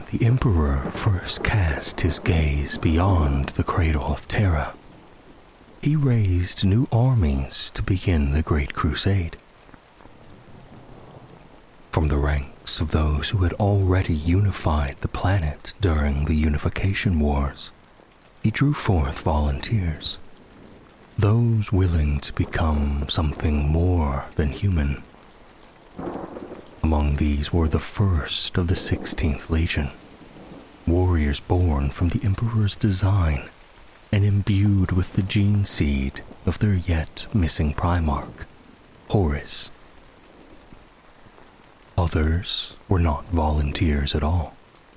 the Emperor first cast his gaze beyond the cradle of Terra, he raised new armies to begin the Great Crusade. From the ranks of those who had already unified the planet during the Unification Wars, he drew forth volunteers, those willing to become something more than human. Among these were the first of the 16th Legion, warriors born from the Emperor's design and imbued with the gene seed of their yet missing Primarch, Horus. Others were not volunteers at all.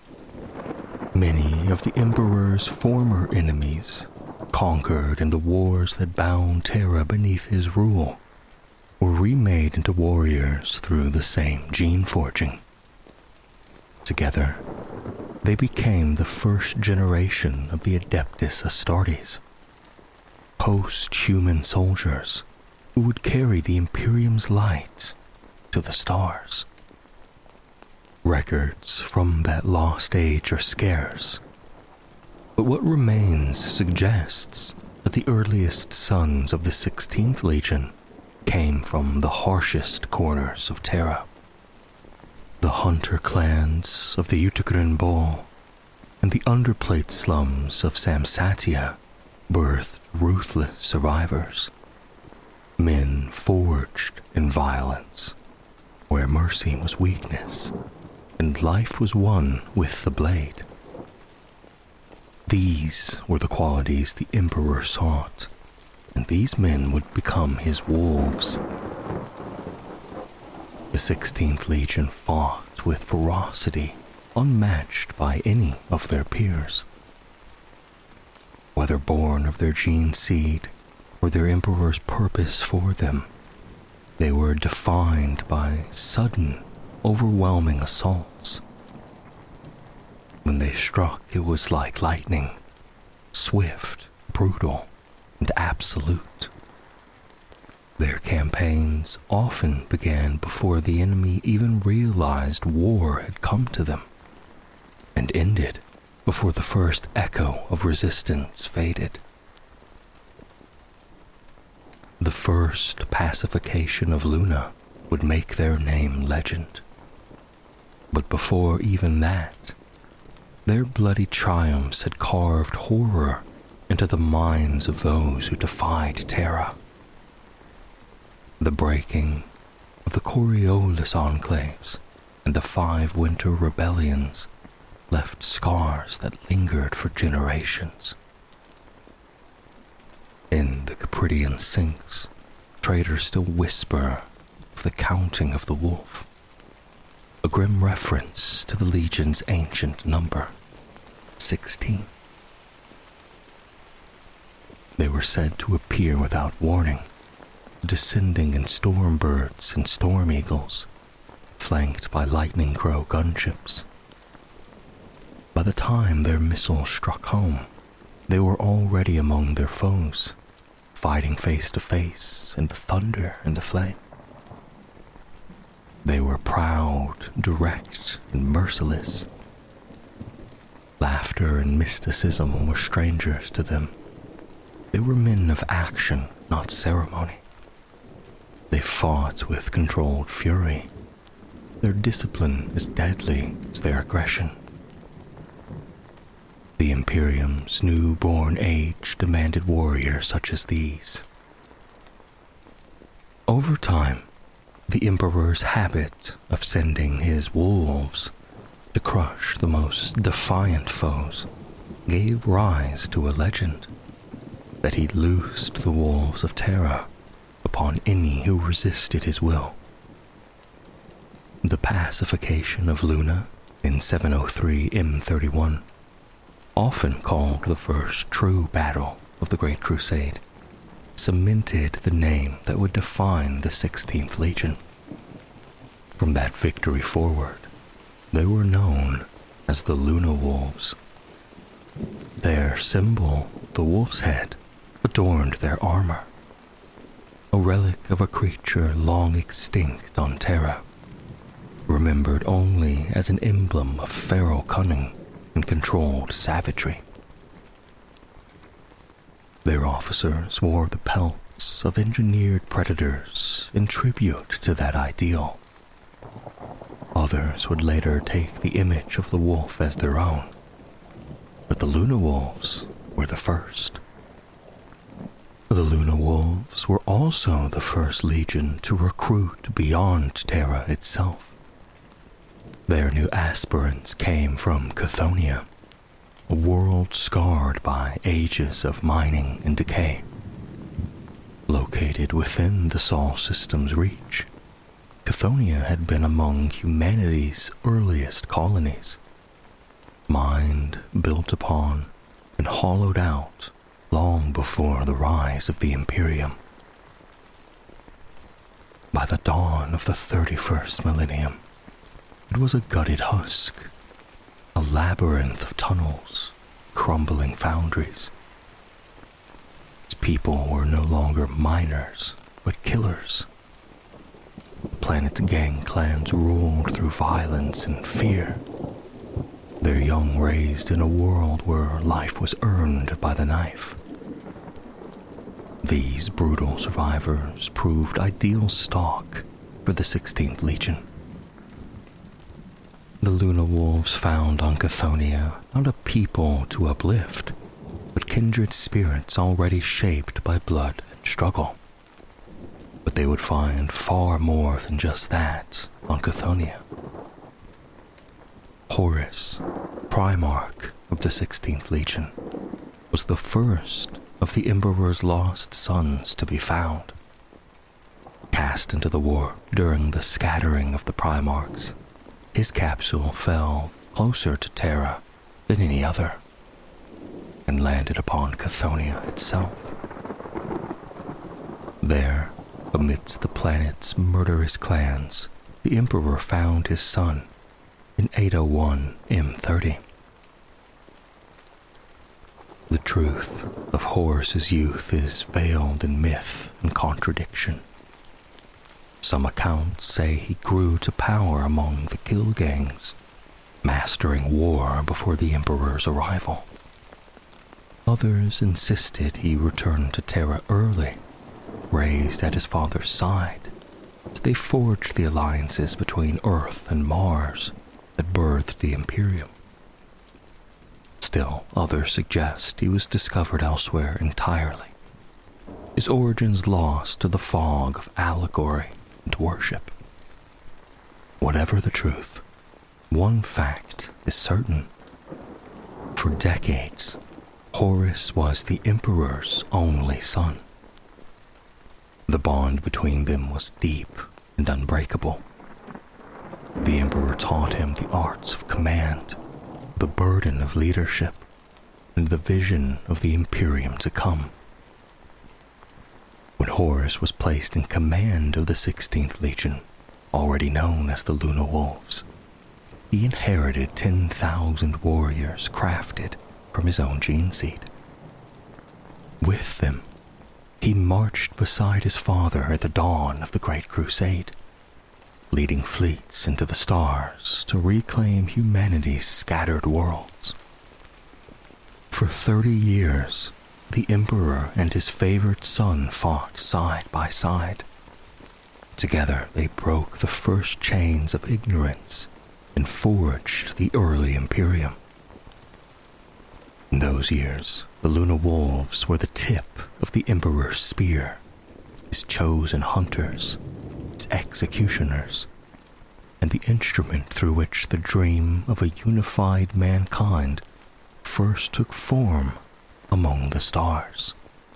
Many of the Emperor's former enemies, conquered in the wars that bound Terra beneath his rule, were remade into warriors through the same gene forging. Together, they became the first generation of the Adeptus Astartes, post-human soldiers who would carry the Imperium's light to the stars. Records from that lost age are scarce, but what remains suggests that the earliest sons of the 16th Legion came from the harshest corners of Terra. The hunter clans of the Uticron Bowl and the underplate slums of Samsatia birthed ruthless survivors, men forged in violence, where mercy was weakness and life was won with the blade. These were the qualities the Emperor sought, and these men would become his wolves. The 16th Legion fought with ferocity unmatched by any of their peers. Whether born of their gene seed or their Emperor's purpose for them, they were defined by sudden, overwhelming assaults. When they struck, it was like lightning, swift, brutal, and absolute. Their campaigns often began before the enemy even realized war had come to them, and ended before the first echo of resistance faded. The first pacification of Luna would make their name legend. But before even that, their bloody triumphs had carved horror into the minds of those who defied Terra. The breaking of the Coriolis enclaves and the 5 winter rebellions left scars that lingered for generations. In the Capridian sinks, traders still whisper of the counting of the wolf, a grim reference to the Legion's ancient number, 16. They were said to appear without warning, descending in storm birds and storm eagles, flanked by lightning crow gunships. By the time their missiles struck home, they were already among their foes, fighting face to face in the thunder and the flame. They were proud, direct, and merciless. Laughter and mysticism were strangers to them. They were men of action, not ceremony. They fought with controlled fury. Their discipline as deadly as their aggression. The Imperium's newborn age demanded warriors such as these. Over time, the Emperor's habit of sending his wolves to crush the most defiant foes gave rise to a legend that he loosed the wolves of Terra upon any who resisted his will. The pacification of Luna in 703 M31, often called the first true battle of the Great Crusade, cemented the name that would define the 16th Legion. From that victory forward, they were known as the Luna Wolves. Their symbol, the wolf's head, adorned their armor, a relic of a creature long extinct on Terra, remembered only as an emblem of feral cunning and controlled savagery. Their officers wore the pelts of engineered predators in tribute to that ideal. Others would later take the image of the wolf as their own, but the Luna Wolves were the first. The Luna Wolves were also the first legion to recruit beyond Terra itself. Their new aspirants came from Chthoniya, a world scarred by ages of mining and decay. Located within the Sol system's reach, Chthoniya had been among humanity's earliest colonies, mined, built upon, and hollowed out long before the rise of the Imperium. By the dawn of the 31st millennium, it was a gutted husk, a labyrinth of tunnels, crumbling foundries. Its people were no longer miners, but killers. The planet's gang clans ruled through violence and fear, their young raised in a world where life was earned by the knife. These brutal survivors proved ideal stock for the 16th Legion. The Luna Wolves found on Chthoniya not a people to uplift, but kindred spirits already shaped by blood and struggle. But they would find far more than just that on Chthoniya. Horus, Primarch of the 16th Legion, was the first of the Emperor's lost sons to be found. Cast into the war during the scattering of the Primarchs, his capsule fell closer to Terra than any other, and landed upon Chthoniya itself. There, amidst the planet's murderous clans, the Emperor found his son in 801 M30. The truth of Horus's youth is veiled in myth and contradiction. Some accounts say he grew to power among the kill gangs, mastering war before the Emperor's arrival. Others insisted he returned to Terra early, raised at his father's side, as they forged the alliances between Earth and Mars that birthed the Imperium. Still, others suggest he was discovered elsewhere entirely, his origins lost to the fog of allegory and worship. Whatever the truth, one fact is certain. For decades, Horus was the Emperor's only son. The bond between them was deep and unbreakable. The Emperor taught him the arts of command, the burden of leadership, and the vision of the Imperium to come. When Horus was placed in command of the 16th Legion, already known as the Luna Wolves, he inherited 10,000 warriors crafted from his own gene seed. With them, he marched beside his father at the dawn of the Great Crusade, leading fleets into the stars to reclaim humanity's scattered worlds. For 30 years, the Emperor and his favorite son fought side by side. Together, they broke the first chains of ignorance and forged the early Imperium. In those years, the Luna Wolves were the tip of the Emperor's spear, his chosen hunters, his executioners, and the instrument through which the dream of a unified mankind first took form among the stars.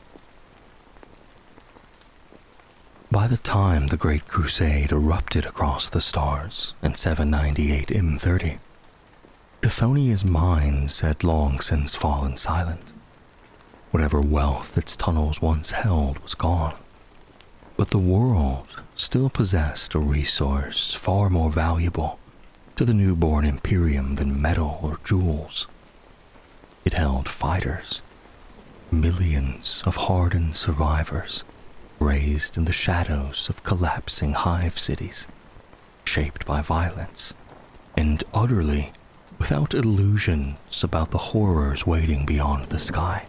By the time the Great Crusade erupted across the stars in 798 M30, Chthoniya's mines had long since fallen silent. Whatever wealth its tunnels once held was gone, but the world still possessed a resource far more valuable to the newborn Imperium than metal or jewels. It held fighters, millions of hardened survivors raised in the shadows of collapsing hive cities, shaped by violence, and utterly without illusions about the horrors waiting beyond the sky.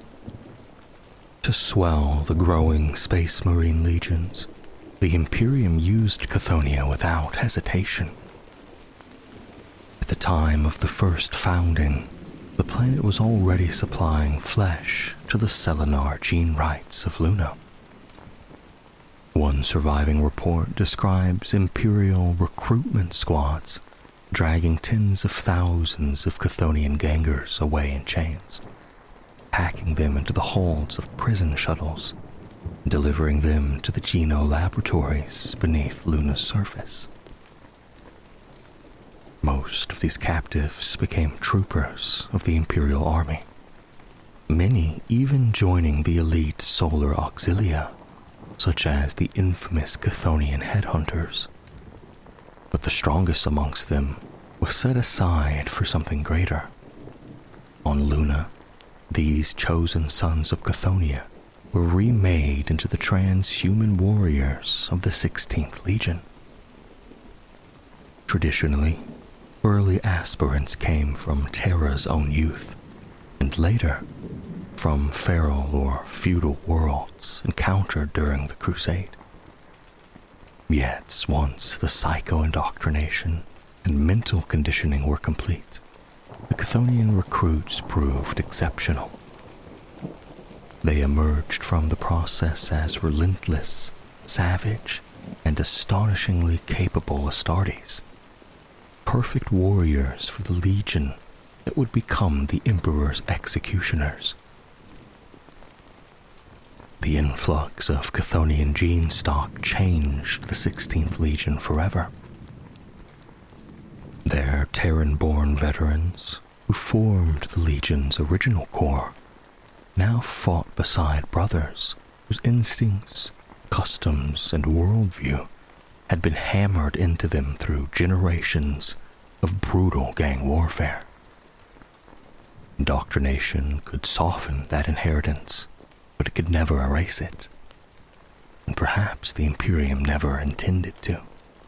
To swell the growing Space Marine legions, the Imperium used Chthonia without hesitation. At the time of the first founding, the planet was already supplying flesh to the Selenar gene rights of Luna. One surviving report describes Imperial recruitment squads dragging tens of thousands of Chthonian gangers away in chains, packing them into the holds of prison shuttles, delivering them to the Geno laboratories beneath Luna's surface. Most of these captives became troopers of the Imperial Army, many even joining the elite Solar Auxilia, such as the infamous Chthonian headhunters. But the strongest amongst them was set aside for something greater. On Luna, these chosen sons of Chthonia were remade into the transhuman warriors of the 16th Legion. Traditionally, early aspirants came from Terra's own youth, and later from feral or feudal worlds encountered during the Crusade. Yet, once the psycho-indoctrination and mental conditioning were complete, the Chthonian recruits proved exceptional. They emerged from the process as relentless, savage, and astonishingly capable Astartes, perfect warriors for the Legion that would become the Emperor's executioners. The influx of Chthonian gene stock changed the 16th Legion forever. Their Terran-born veterans, who formed the Legion's original core, now fought beside brothers whose instincts, customs, and worldview had been hammered into them through generations of brutal gang warfare. Indoctrination could soften that inheritance, but it could never erase it, and perhaps the Imperium never intended to.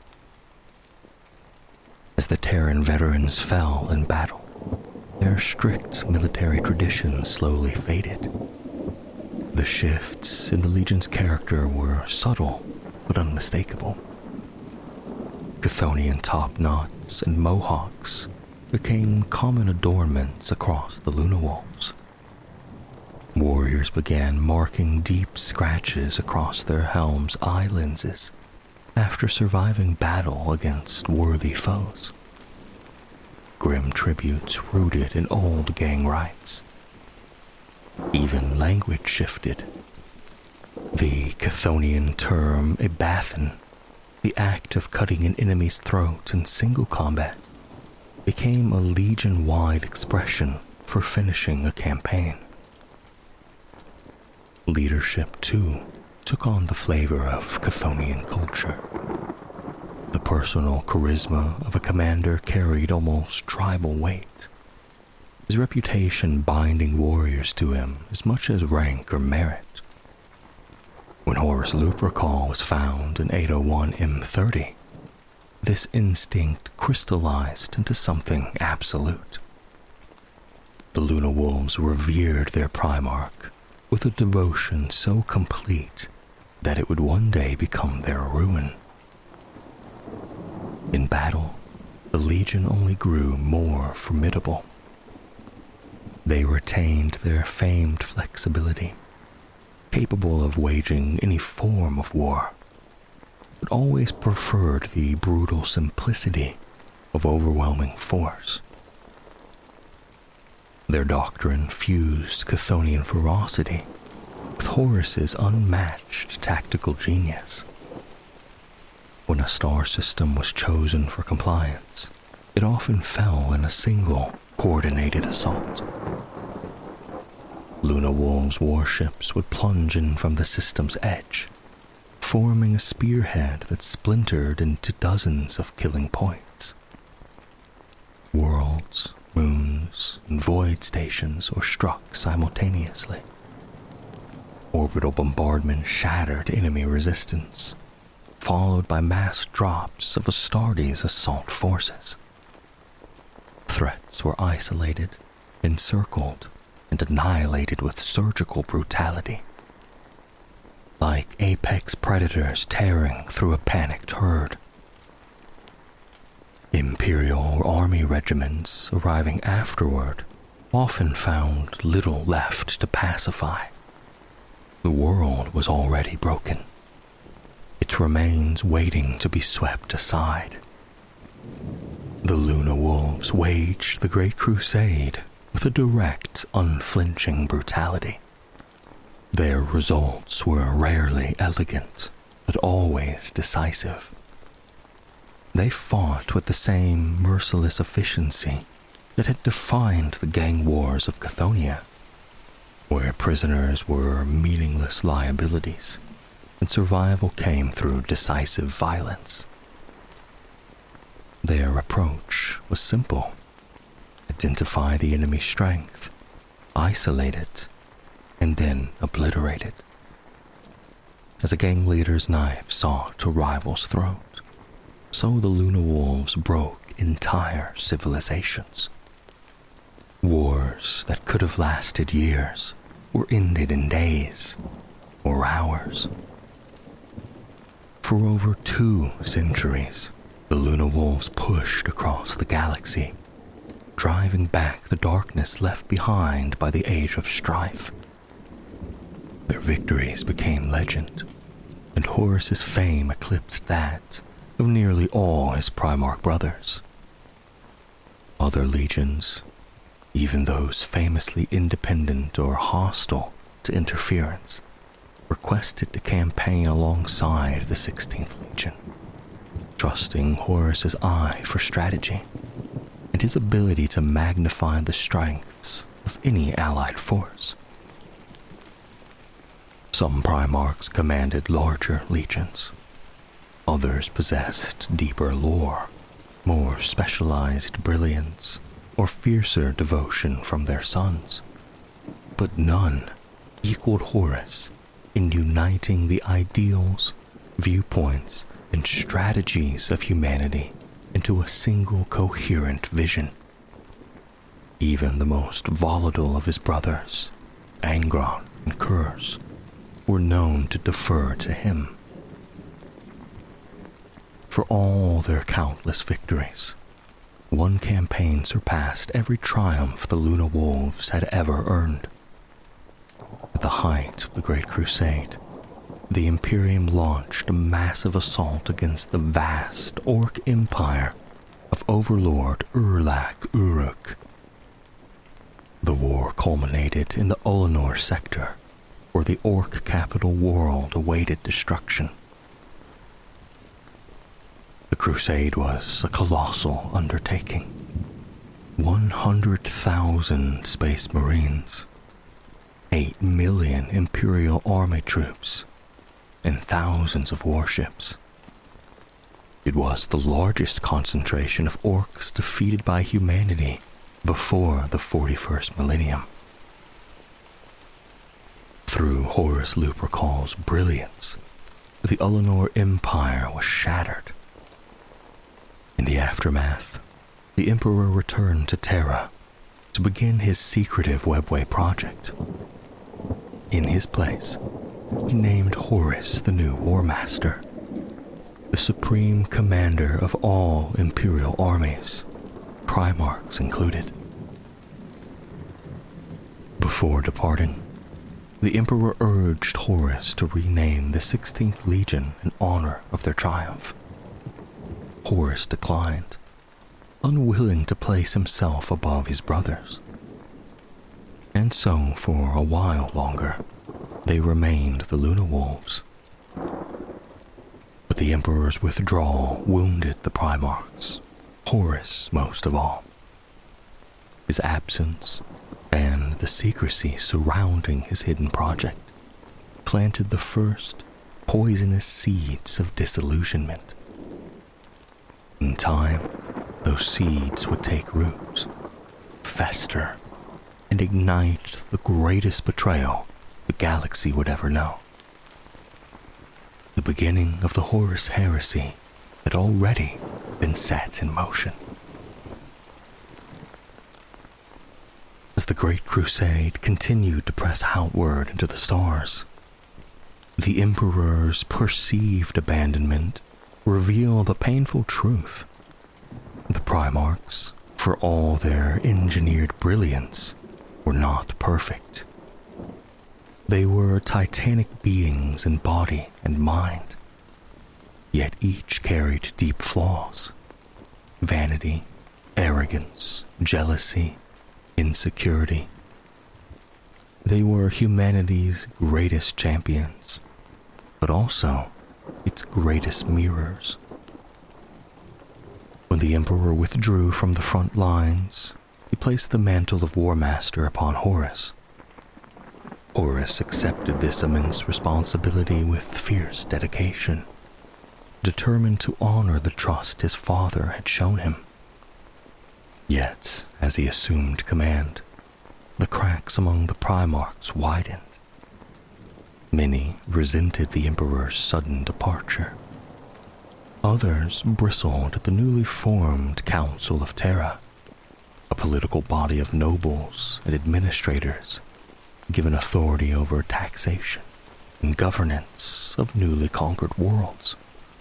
As the Terran veterans fell in battle, their strict military traditions slowly faded. The shifts in the Legion's character were subtle but unmistakable. Chthonian top-knots and mohawks became common adornments across the Luna Wolves. Warriors began marking deep scratches across their helms' eye lenses after surviving battle against worthy foes. Grim tributes rooted in old gang rights. Even language shifted. The Chthonian term Ibathan, the act of cutting an enemy's throat in single combat, became a Legion-wide expression for finishing a campaign. Leadership, too, took on the flavor of Chthonian culture. The personal charisma of a commander carried almost tribal weight, his reputation binding warriors to him as much as rank or merit. When Horus Lupercal was found in 801 M30, this instinct crystallized into something absolute. The Luna Wolves revered their Primarch with a devotion so complete that it would one day become their ruin. In battle, the Legion only grew more formidable. They retained their famed flexibility, capable of waging any form of war, but always preferred the brutal simplicity of overwhelming force. Their doctrine fused Chthonian ferocity with Horus's unmatched tactical genius. When a star system was chosen for compliance, it often fell in a single, coordinated assault. Luna Wolves' warships would plunge in from the system's edge, forming a spearhead that splintered into dozens of killing points. Worlds, moons, and void stations were struck simultaneously. Orbital bombardment shattered enemy resistance, followed by mass drops of Astartes' assault forces. Threats were isolated, encircled, and annihilated with surgical brutality. Like apex predators tearing through a panicked herd. Imperial army regiments arriving afterward often found little left to pacify. The world was already broken, its remains waiting to be swept aside. The Luna Wolves waged the Great Crusade with a direct, unflinching brutality. Their results were rarely elegant, but always decisive. They fought with the same merciless efficiency that had defined the gang wars of Chthonia, where prisoners were meaningless liabilities and survival came through decisive violence. Their approach was simple: identify the enemy's strength, isolate it, and then obliterate it. As a gang leader's knife sought a rival's throat, so the Luna Wolves broke entire civilizations. Wars that could have lasted years were ended in days or hours. For over 2 centuries, the Luna Wolves pushed across the galaxy, driving back the darkness left behind by the Age of Strife. Their victories became legend, and Horus's fame eclipsed that of nearly all his Primarch brothers. Other legions, even those famously independent or hostile to interference, requested to campaign alongside the 16th Legion, trusting Horus's eye for strategy and his ability to magnify the strengths of any allied force. Some Primarchs commanded larger legions. Others possessed deeper lore, more specialized brilliance, or fiercer devotion from their sons. But none equaled Horus in uniting the ideals, viewpoints, and strategies of humanity into a single coherent vision. Even the most volatile of his brothers, Angron and Curse, were known to defer to him. For all their countless victories, one campaign surpassed every triumph the Luna Wolves had ever earned. At the height of the Great Crusade, the Imperium launched a massive assault against the vast Orc empire of Overlord Urlak Uruk. The war culminated in the Ullanor sector, where the Orc capital world awaited destruction. The crusade was a colossal undertaking. 100,000 space marines, 8 million Imperial army troops, and thousands of warships. It was the largest concentration of orcs defeated by humanity before the 41st millennium. Through Horus Lupercal's brilliance, the Ullanor Empire was shattered. In the aftermath, the Emperor returned to Terra to begin his secretive Webway project. In his place, he named Horus the new War Master, the supreme commander of all Imperial armies, Primarchs included. Before departing, the Emperor urged Horus to rename the 16th Legion in honor of their triumph. Horus declined, unwilling to place himself above his brothers. And so, for a while longer, they remained the Luna Wolves. But the Emperor's withdrawal wounded the Primarchs, Horus most of all. His absence, and the secrecy surrounding his hidden project, planted the first poisonous seeds of disillusionment. In time, those seeds would take root, fester, and ignite the greatest betrayal the galaxy would ever know. The beginning of the Horus heresy had already been set in motion. As the Great Crusade continued to press outward into the stars, the Emperor's perceived abandonment revealed a painful truth. The Primarchs, for all their engineered brilliance, were not perfect. They were titanic beings in body and mind, yet each carried deep flaws: vanity, arrogance, jealousy, insecurity. They were humanity's greatest champions, but also its greatest mirrors. When the Emperor withdrew from the front lines, he placed the mantle of War Master upon Horus. Horus accepted this immense responsibility with fierce dedication, determined to honor the trust his father had shown him. Yet, as he assumed command, the cracks among the Primarchs widened. Many resented the Emperor's sudden departure. Others bristled at the newly formed Council of Terra, a political body of nobles and administrators given authority over taxation and governance of newly conquered worlds.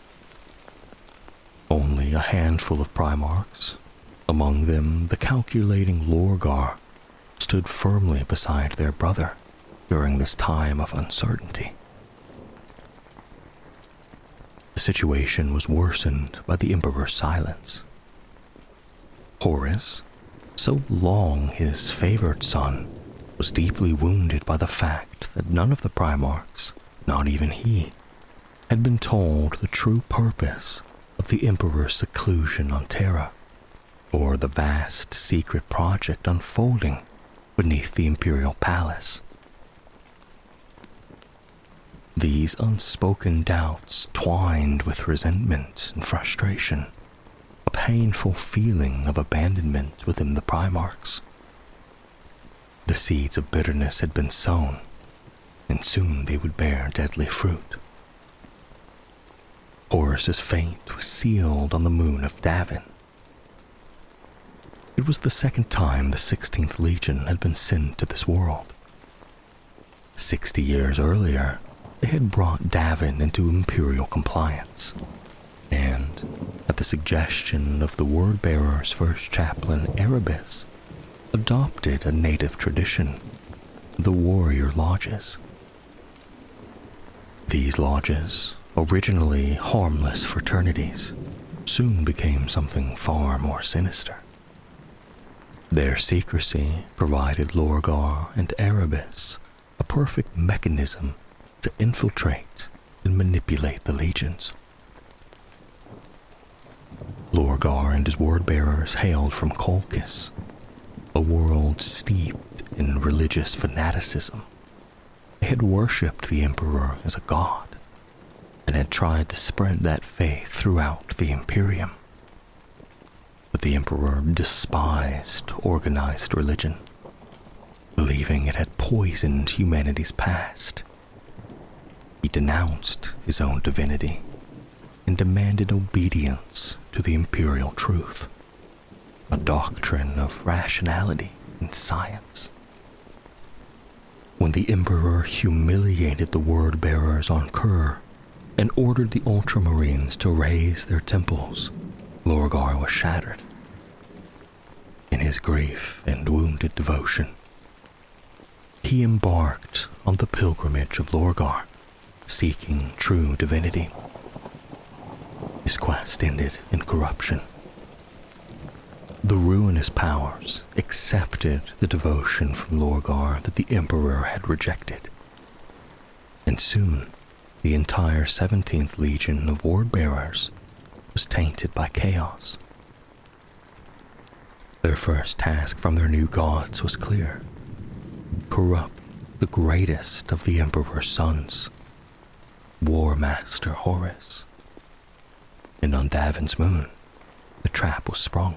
Only a handful of Primarchs, among them the calculating Lorgar, stood firmly beside their brother during this time of uncertainty. The situation was worsened by the Emperor's silence. Horus, so long his favored son, was deeply wounded by the fact that none of the Primarchs, not even he, had been told the true purpose of the Emperor's seclusion on Terra, or the vast secret project unfolding beneath the Imperial Palace. These unspoken doubts twined with resentment and frustration, a painful feeling of abandonment within the Primarchs. The seeds of bitterness had been sown, and soon they would bear deadly fruit. Horus's fate was sealed on the moon of Davin. It was the second time the 16th Legion had been sent to this world. 60 years earlier, they had brought Davin into Imperial compliance, and, at the suggestion of the Word-Bearer's first chaplain, Erebus, adopted a native tradition, the Warrior Lodges. These lodges, originally harmless fraternities, soon became something far more sinister. Their secrecy provided Lorgar and Erebus a perfect mechanism to infiltrate and manipulate the legions. Lorgar and his word-bearers hailed from Colchis, a world steeped in religious fanaticism. They had worshipped the Emperor as a god, and had tried to spread that faith throughout the Imperium. But the Emperor despised organized religion, believing it had poisoned humanity's past. He denounced his own divinity and demanded obedience to the imperial truth, a doctrine of rationality and science. When the Emperor humiliated the word-bearers on Kur and ordered the Ultramarines to raise their temples, Lorgar was shattered. In his grief and wounded devotion, he embarked on the pilgrimage of Lorgar, seeking true divinity. His quest ended in corruption. The ruinous powers accepted the devotion from Lorgar that the Emperor had rejected, and soon the entire 17th Legion of Word-Bearers was tainted by chaos. Their first task from their new gods was clear: corrupt the greatest of the Emperor's sons, War Master Horus. And on Davin's moon, the trap was sprung.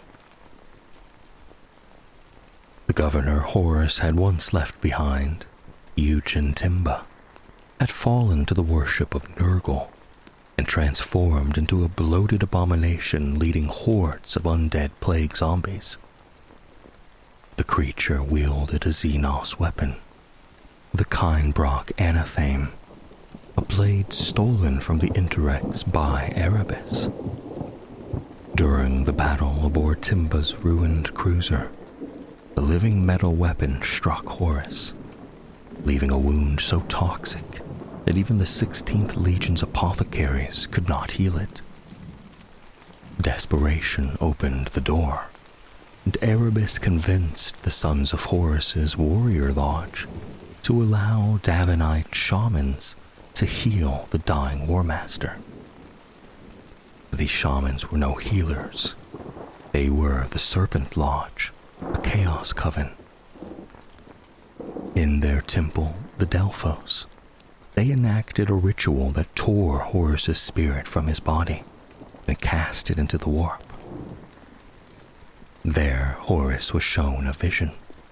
The governor Horus had once left behind, Eugen Timba, had fallen to the worship of Nurgle and transformed into a bloated abomination leading hordes of undead plague zombies. The creature wielded a Xenos weapon, the Kindbrock Anathame, a blade stolen from the Interrex by Erebus. During the battle aboard Timba's ruined cruiser, the living metal weapon struck Horus, leaving a wound so toxic that even the 16th Legion's apothecaries could not heal it. Desperation opened the door, and Erebus convinced the Sons of Horus's warrior lodge to allow Davenite shamans to heal the dying War Master. These shamans were no healers. They were the Serpent Lodge, a chaos coven. In their temple, the Delphos, they enacted a ritual that tore Horus's spirit from his body and cast it into the warp. There, Horus was shown a vision.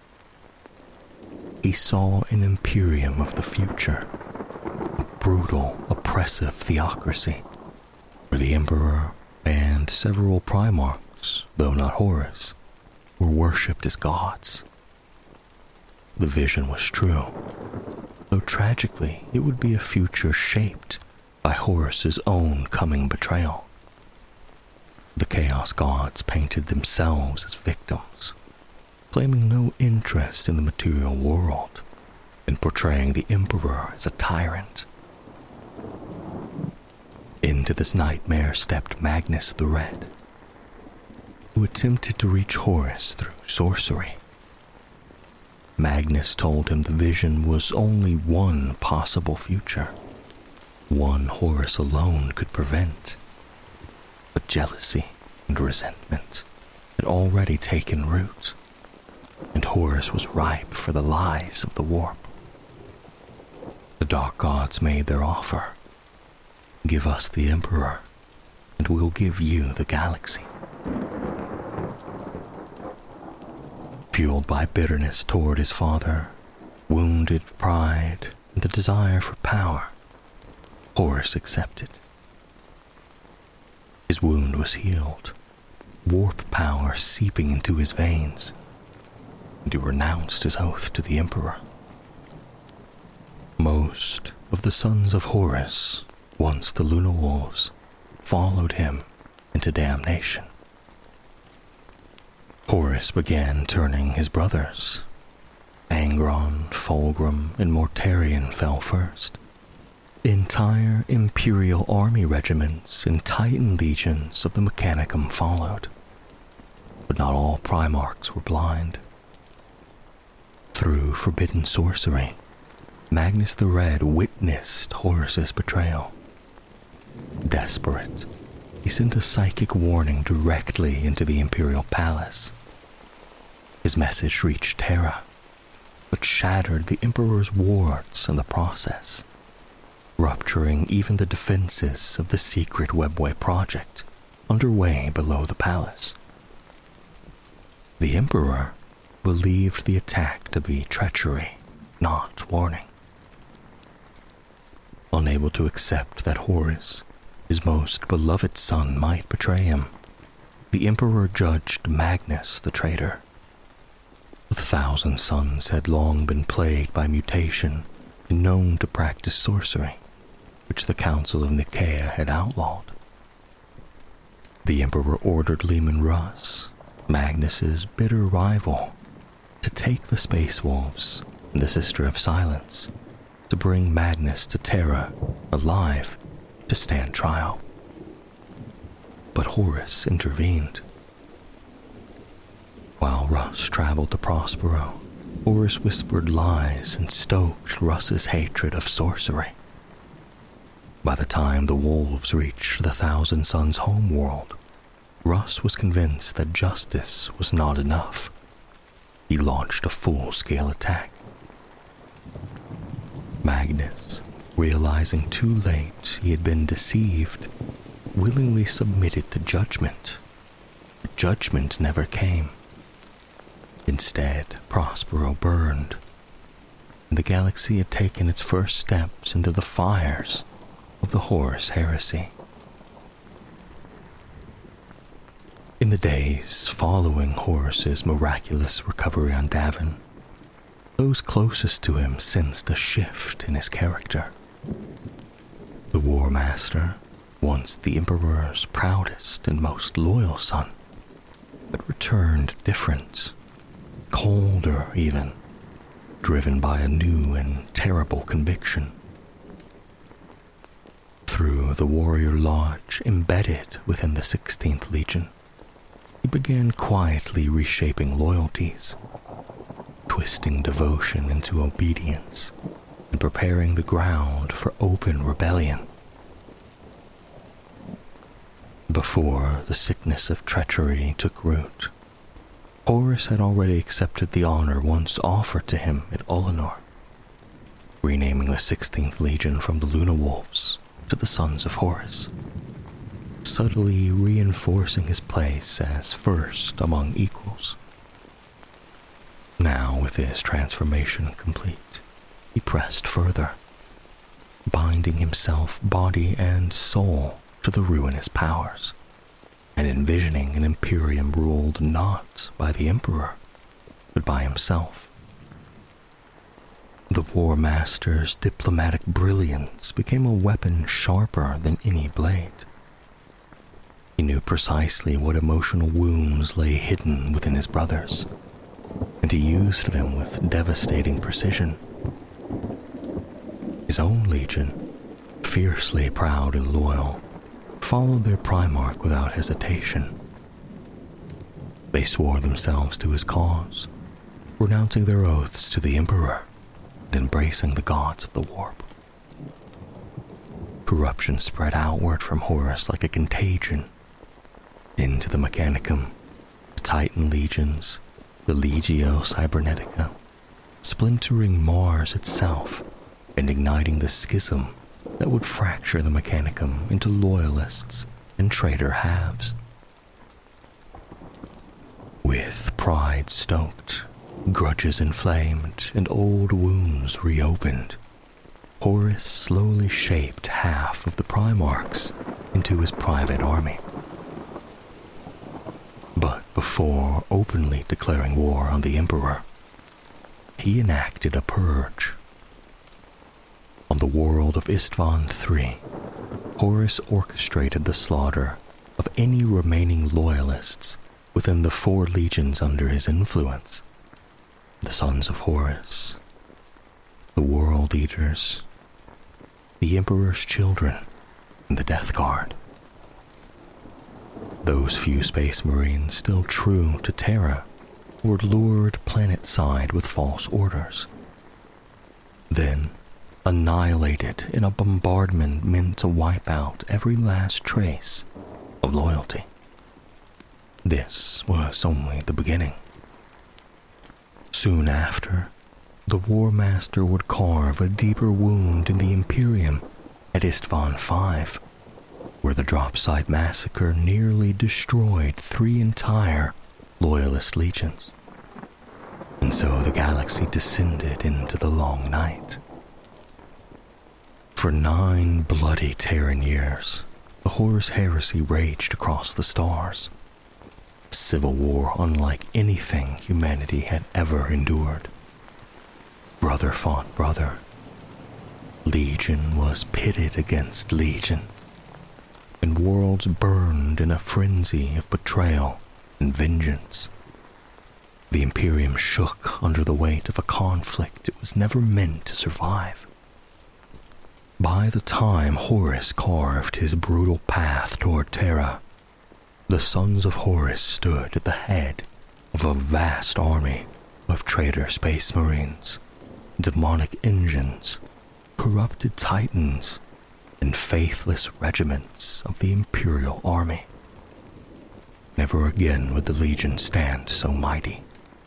He saw an Imperium of the future, a brutal, oppressive theocracy, where the Emperor and several Primarchs, though not Horus, were worshipped as gods. The vision was true, though tragically it would be a future shaped by Horus's own coming betrayal. The Chaos Gods painted themselves as victims, claiming no interest in the material world and portraying the Emperor as a tyrant. Into this nightmare stepped Magnus the Red, who attempted to reach Horus through sorcery. Magnus told him the vision was only one possible future, one Horus alone could prevent. But jealousy and resentment had already taken root, and Horus was ripe for the lies of the warp. The Dark Gods made their offer. Give us the Emperor, and we'll give you the galaxy. Fueled by bitterness toward his father, wounded pride, and the desire for power, Horus accepted. His wound was healed, warp power seeping into his veins, and he renounced his oath to the Emperor. Most of the Sons of Horus, once the Luna Wolves, followed him into damnation. Horus began turning his brothers. Angron, Fulgrim, and Mortarion fell first. Entire Imperial army regiments and Titan legions of the Mechanicum followed. But not all Primarchs were blind. Through forbidden sorcery, Magnus the Red witnessed Horus's betrayal. Desperate, he sent a psychic warning directly into the Imperial Palace. His message reached Terra, but shattered the Emperor's wards in the process, rupturing even the defenses of the secret Webway project underway below the palace. The Emperor believed the attack to be treachery, not warning. Unable to accept that Horus, his most beloved son, might betray him, the Emperor judged Magnus the traitor. 1,000 sons had long been plagued by mutation and known to practice sorcery, which the Council of Nicaea had outlawed. The Emperor ordered Leman Russ, Magnus's bitter rival, to take the Space Wolves, the Sister of Silence, to bring Magnus to Terra, alive, to stand trial. But Horus intervened. While Russ traveled to Prospero, Horus whispered lies and stoked Russ's hatred of sorcery. By the time the wolves reached the Thousand Sons' homeworld, Russ was convinced that justice was not enough. He launched a full-scale attack. Magnus, realizing too late he had been deceived, willingly submitted to judgment. But judgment never came. Instead, Prospero burned, and the galaxy had taken its first steps into the fires of the Horus Heresy. In the days following Horus's miraculous recovery on Davin, those closest to him sensed a shift in his character. The War Master, once the Emperor's proudest and most loyal son, had returned different, colder even, driven by a new and terrible conviction. Through the warrior lodge embedded within the 16th Legion, he began quietly reshaping loyalties, twisting devotion into obedience, and preparing the ground for open rebellion. Before the sickness of treachery took root, Horus had already accepted the honor once offered to him at Ullanor, renaming the 16th Legion from the Luna Wolves to the Sons of Horus, subtly reinforcing his place as first among equals. Now, with his transformation complete, he pressed further, binding himself body and soul to the ruinous powers, and envisioning an Imperium ruled not by the Emperor, but by himself. The War Master's diplomatic brilliance became a weapon sharper than any blade. He knew precisely what emotional wounds lay hidden within his brothers, and he used them with devastating precision. His own legion, fiercely proud and loyal, followed their Primarch without hesitation. They swore themselves to his cause, renouncing their oaths to the Emperor and embracing the gods of the warp. Corruption spread outward from Horus like a contagion, into the Mechanicum, the Titan legions, the Legio Cybernetica, splintering Mars itself and igniting the schism that would fracture the Mechanicum into loyalists and traitor halves. With pride stoked, grudges inflamed, and old wounds reopened, Horus slowly shaped half of the Primarchs into his private army. But before openly declaring war on the Emperor, he enacted a purge. On the world of Istvan III, Horus orchestrated the slaughter of any remaining loyalists within the 4 legions under his influence: the Sons of Horus, the World Eaters, the Emperor's Children, and the Death Guard. Those few Space Marines still true to Terra were lured planet-side with false orders, then annihilated in a bombardment meant to wipe out every last trace of loyalty. This was only the beginning. Soon after, the War Master would carve a deeper wound in the Imperium at Istvan V, where the Dropside Massacre nearly destroyed 3 entire Loyalist legions. And so the galaxy descended into the long night. For 9 bloody Terran years, the Horus Heresy raged across the stars. A civil war unlike anything humanity had ever endured. Brother fought brother. Legion was pitted against legion, and worlds burned in a frenzy of betrayal and vengeance. The Imperium shook under the weight of a conflict it was never meant to survive. By the time Horus carved his brutal path toward Terra, the Sons of Horus stood at the head of a vast army of traitor Space Marines, demonic engines, corrupted Titans, and faithless regiments of the Imperial Army. Never again would the Legion stand so mighty.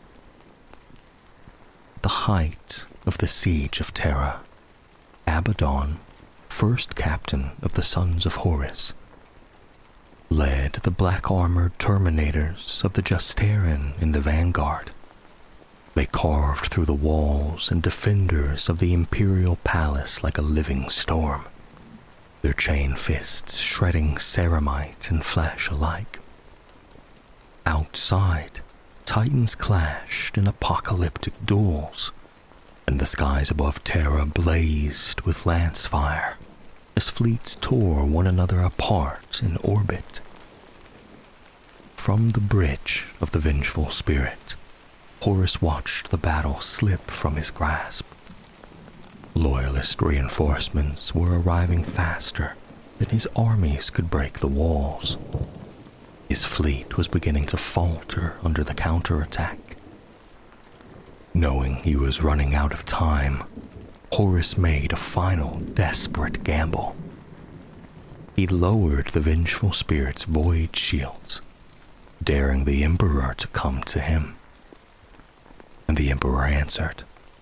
At the height of the siege of Terra, Abaddon, first captain of the Sons of Horus, led the black-armored Terminators of the Justaerin in the vanguard. They carved through the walls and defenders of the Imperial Palace like a living storm, their chain fists shredding ceramite and flesh alike. Outside, titans clashed in apocalyptic duels, and the skies above Terra blazed with lance fire as fleets tore one another apart in orbit. From the bridge of the vengeful spirit, Horus watched the battle slip from his grasp. Loyalist reinforcements were arriving faster than his armies could break the walls. His fleet was beginning to falter under the counterattack. Knowing he was running out of time, Horus made a final desperate gamble. He lowered the vengeful spirit's void shields, daring the Emperor to come to him. And the Emperor answered.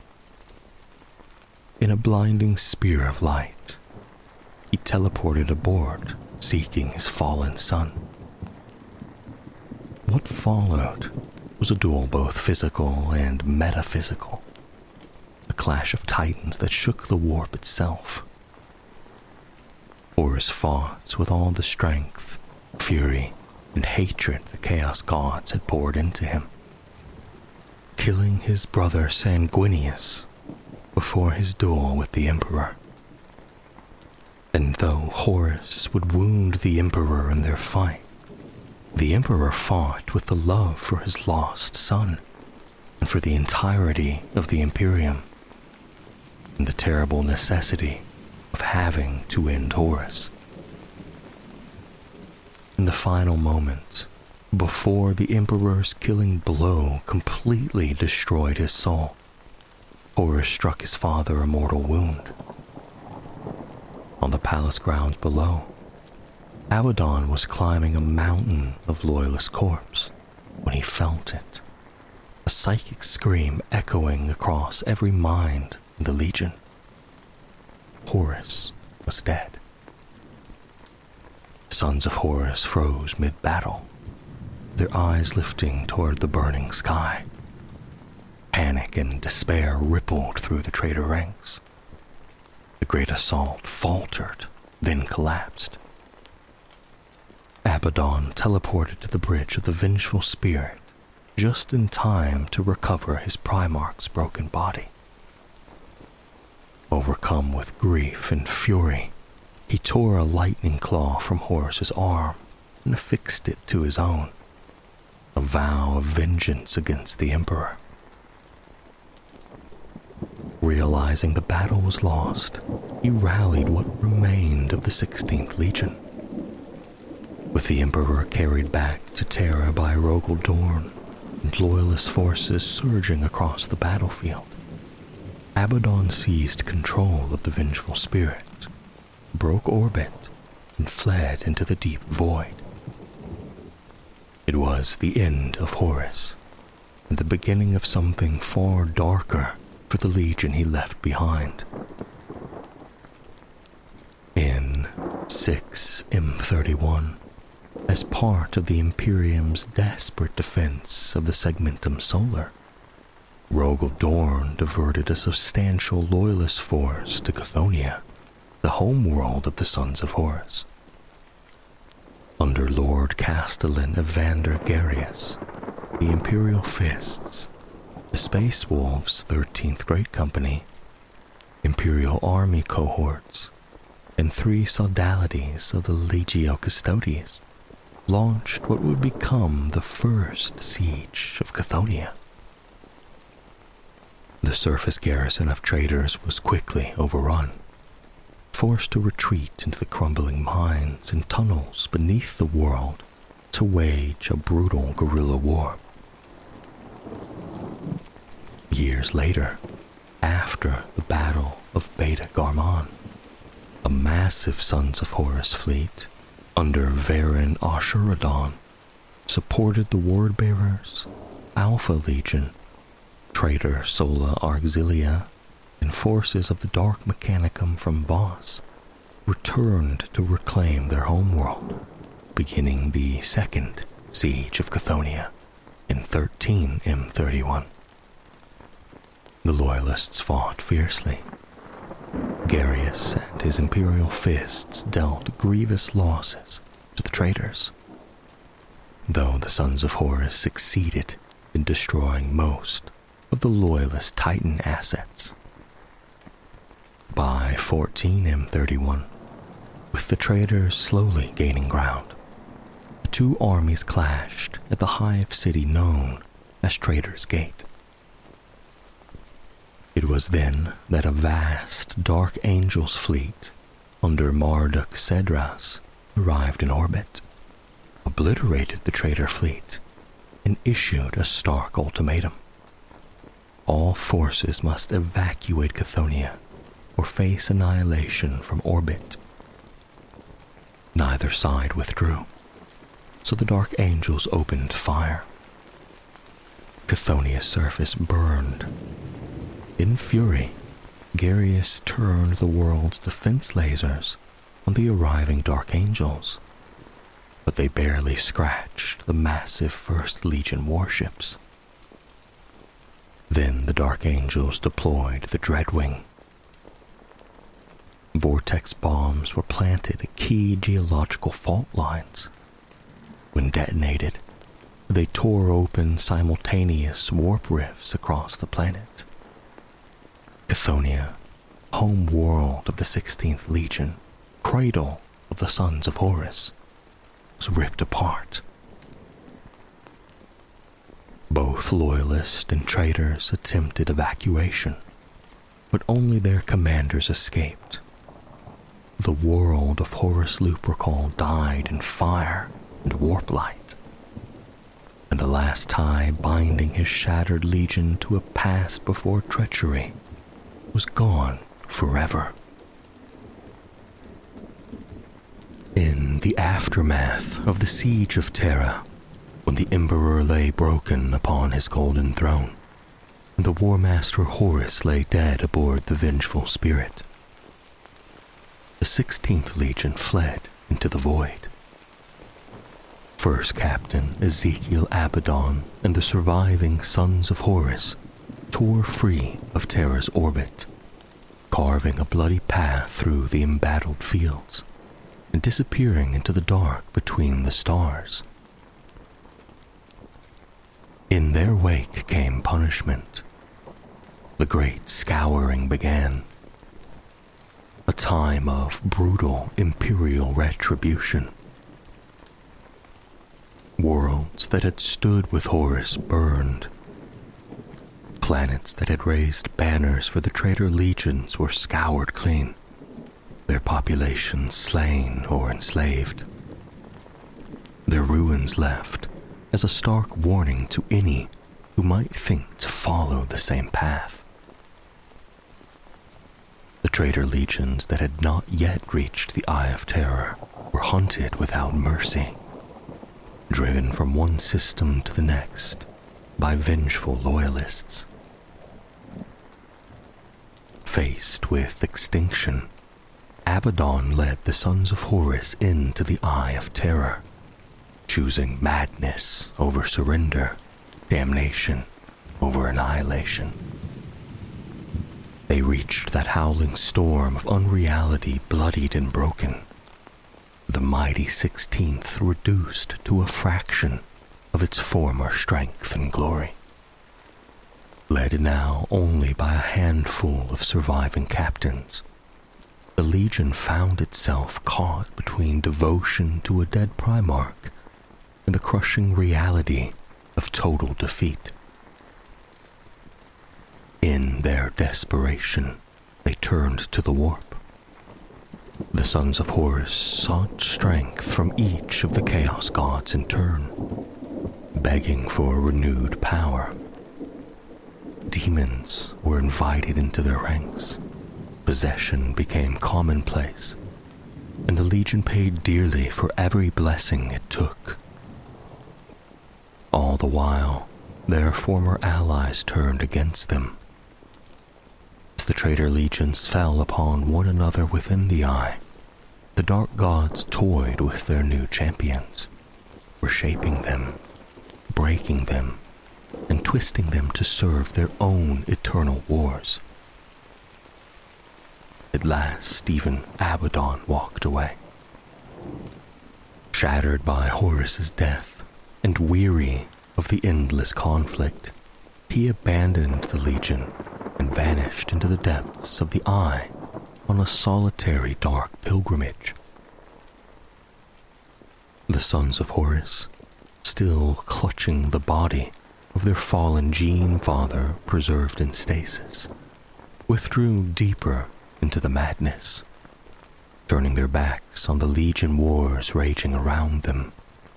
In a blinding spear of light, he teleported aboard, seeking his fallen son. What followed was a duel both physical and metaphysical, a clash of titans that shook the warp itself. Horus fought with all the strength, fury, and hatred the Chaos Gods had poured into him, killing his brother Sanguinius before his duel with the Emperor. And though Horus would wound the Emperor in their fight, the Emperor fought with the love for his lost son and for the entirety of the Imperium, and the terrible necessity of having to end Horus. In the final moment, before the Emperor's killing blow completely destroyed his soul, Horus struck his father a mortal wound. On the palace grounds below, Abaddon was climbing a mountain of Loyalist corpse when he felt it, a psychic scream echoing across every mind in the Legion. Horus was dead. The sons of Horus froze mid-battle, their eyes lifting toward the burning sky. Panic and despair rippled through the traitor ranks. The great assault faltered, then collapsed. Abaddon teleported to the bridge of the vengeful spirit just in time to recover his Primarch's broken body. Overcome with grief and fury, he tore a lightning claw from Horus's arm and affixed it to his own, a vow of vengeance against the Emperor. Realizing the battle was lost, he rallied what remained of the 16th Legion. With the Emperor carried back to Terra by Rogel Dorn and Loyalist forces surging across the battlefield, Abaddon seized control of the vengeful spirit, broke orbit, and fled into the deep void. It was the end of Horus, and the beginning of something far darker for the Legion he left behind. In 6M31, as part of the Imperium's desperate defense of the Segmentum Solar, Rogel Dorn diverted a substantial Loyalist force to Chthoniya, the homeworld of the Sons of Horus. Under Lord Castellan Evander Garius, the Imperial Fists, the Space Wolves' 13th Great Company, Imperial Army cohorts, and 3 sodalities of the Legio Custodes launched what would become the first siege of Chthoniya. The surface garrison of traitors was quickly overrun, forced to retreat into the crumbling mines and tunnels beneath the world to wage a brutal guerrilla war. Years later, after the Battle of Beta Garmon, a massive Sons of Horus fleet under Varen Ashuradon supported the Wordbearers, Alpha Legion, traitor Sola Auxilia, and forces of the Dark Mechanicum from Voss returned to reclaim their homeworld, beginning the second siege of Chthoniya in 13M31. The Loyalists fought fiercely, Garius and his imperial fists dealt grievous losses to the traitors, though the Sons of Horus succeeded in destroying most of the loyalist Titan assets. By 14M31, with the traitors slowly gaining ground, the two armies clashed at the hive city known as Traitors' Gate. It was then that a vast Dark Angels fleet under Marduk Cedras arrived in orbit, obliterated the traitor fleet, and issued a stark ultimatum. All forces must evacuate Chthoniya or face annihilation from orbit. Neither side withdrew, so the Dark Angels opened fire. Chthoniya's surface burned. In fury, Garius turned the world's defense lasers on the arriving Dark Angels, but they barely scratched the massive First Legion warships. Then the Dark Angels deployed the Dreadwing. Vortex bombs were planted at key geological fault lines. When detonated, they tore open simultaneous warp rifts across the planet. Chthoniya, home world of the 16th Legion, cradle of the Sons of Horus, was ripped apart. Both loyalists and traitors attempted evacuation, but only their commanders escaped. The world of Horus Lupercal died in fire and warp light, and the last tie binding his shattered legion to a past before treachery was gone forever. In the aftermath of the siege of Terra, when the Emperor lay broken upon his golden throne, and the War Master Horus lay dead aboard the Vengeful Spirit, the 16th Legion fled into the void. First Captain Ezekiel Abaddon and the surviving Sons of Horus tore free of Terra's orbit, carving a bloody path through the embattled fields and disappearing into the dark between the stars. In their wake came punishment. The great scouring began, a time of brutal imperial retribution. Worlds that had stood with Horus burned. Planets that had raised banners for the traitor legions were scoured clean, their populations slain or enslaved. Their ruins left as a stark warning to any who might think to follow the same path. The traitor legions that had not yet reached the Eye of Terror were hunted without mercy, driven from one system to the next by vengeful loyalists. Faced with extinction, Abaddon led the Sons of Horus into the Eye of Terror, choosing madness over surrender, damnation over annihilation. They reached that howling storm of unreality, bloodied and broken, the mighty 16th reduced to a fraction of its former strength and glory. Led now only by a handful of surviving captains, the Legion found itself caught between devotion to a dead Primarch and the crushing reality of total defeat. In their desperation, they turned to the warp. The Sons of Horus sought strength from each of the Chaos Gods in turn, begging for renewed power. Demons were invited into their ranks. Possession became commonplace, and the Legion paid dearly for every blessing it took. All the while, their former allies turned against them. As the traitor legions fell upon one another within the Eye, the Dark Gods toyed with their new champions, reshaping them, breaking them, and twisting them to serve their own eternal wars. At last, even Abaddon walked away. Shattered by Horus's death and weary of the endless conflict, he abandoned the Legion and vanished into the depths of the Eye on a solitary dark pilgrimage. The sons of Horus, still clutching the body of their fallen Gene Father preserved in stasis, withdrew deeper into the madness, turning their backs on the Legion wars raging around them.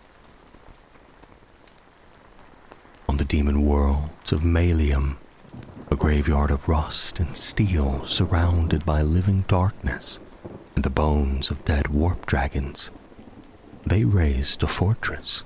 On the demon worlds of Malium, a graveyard of rust and steel surrounded by living darkness and the bones of dead warp dragons, they raised a fortress.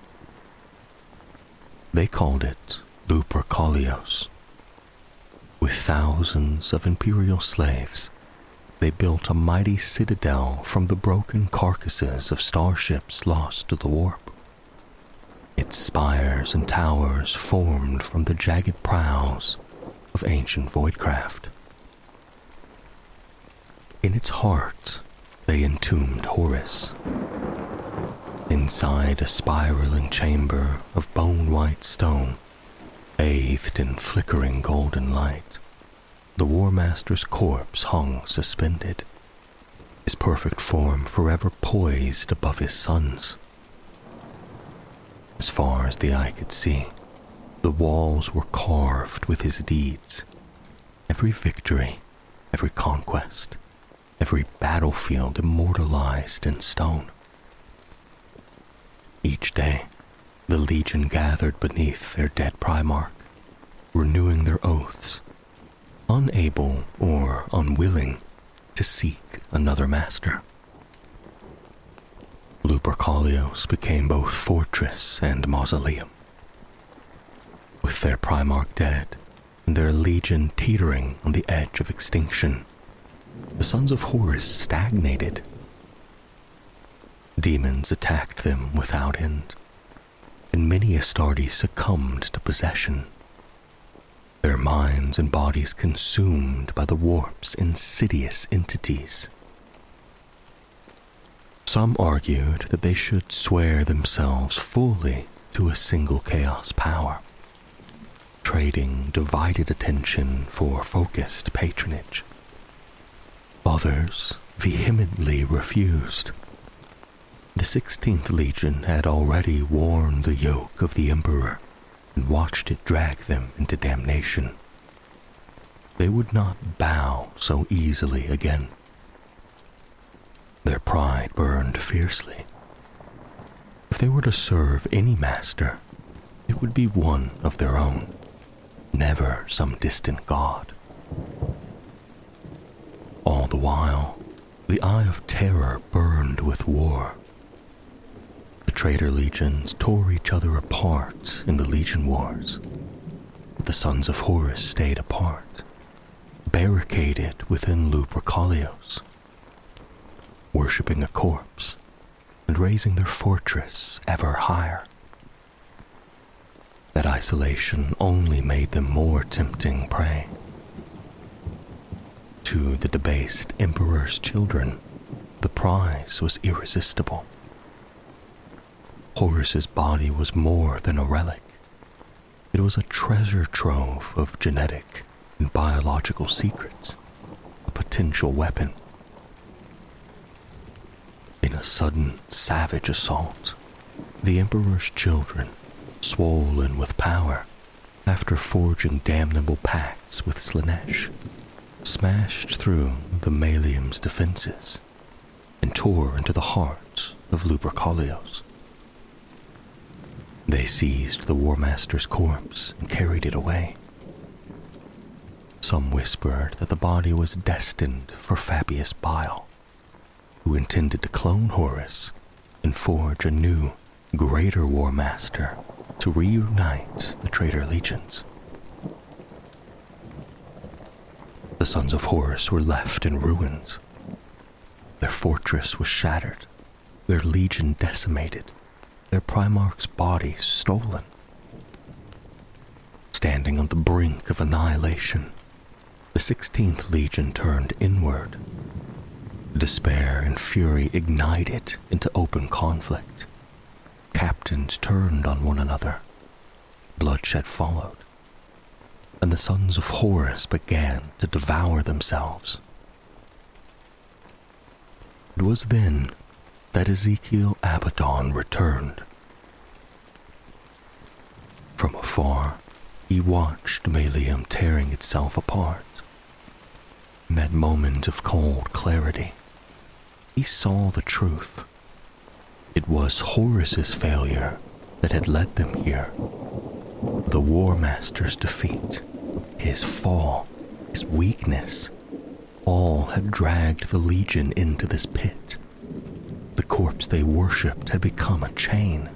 They called it Lupercalios. With thousands of Imperial slaves, they built a mighty citadel from the broken carcasses of starships lost to the warp. Its spires and towers formed from the jagged prows of ancient voidcraft. In its heart, they entombed Horus. Inside a spiraling chamber of bone-white stone, bathed in flickering golden light, the War Master's corpse hung suspended, his perfect form forever poised above his sons. As far as the eye could see, the walls were carved with his deeds. Every victory, every conquest, every battlefield immortalized in stone. Each day, the Legion gathered beneath their dead Primarch, renewing their oaths, unable or unwilling to seek another master. Lupercalios became both fortress and mausoleum. With their Primarch dead and their Legion teetering on the edge of extinction, the sons of Horus stagnated. Demons attacked them without end, and many Astartes succumbed to possession, their minds and bodies consumed by the warp's insidious entities. Some argued that they should swear themselves fully to a single chaos power, trading divided attention for focused patronage. Others vehemently refused. The 16th Legion had already worn the yoke of the Emperor and watched it drag them into damnation. They would not bow so easily again. Their pride burned fiercely. If they were to serve any master, it would be one of their own, never some distant god. All the while, the Eye of Terror burned with war. The traitor legions tore each other apart in the Legion Wars, but the sons of Horus stayed apart, barricaded within Lupercalios, worshipping a corpse and raising their fortress ever higher. That isolation only made them more tempting prey. To the debased Emperor's children, the prize was irresistible. Horus's body was more than a relic. It was a treasure trove of genetic and biological secrets, a potential weapon. In a sudden, savage assault, the Emperor's children, swollen with power after forging damnable pacts with Slaanesh, smashed through the Malium's defenses and tore into the heart of Lupercalios. They seized the War Master's corpse and carried it away. Some whispered that the body was destined for Fabius Bile, who intended to clone Horus and forge a new, greater War Master to reunite the traitor legions. The sons of Horus were left in ruins. Their fortress was shattered, their legion decimated, their Primarch's body stolen. Standing on the brink of annihilation, the 16th Legion turned inward. Despair and fury ignited into open conflict. Captains turned on one another. Bloodshed followed, and the sons of Horus began to devour themselves. It was then that Ezekiel Abaddon returned. From afar, he watched Melium tearing itself apart. In that moment of cold clarity, he saw the truth. It was Horus's failure that had led them here. The War Master's defeat, his fall, his weakness, all had dragged the Legion into this pit. The corpse they worshipped had become a chain.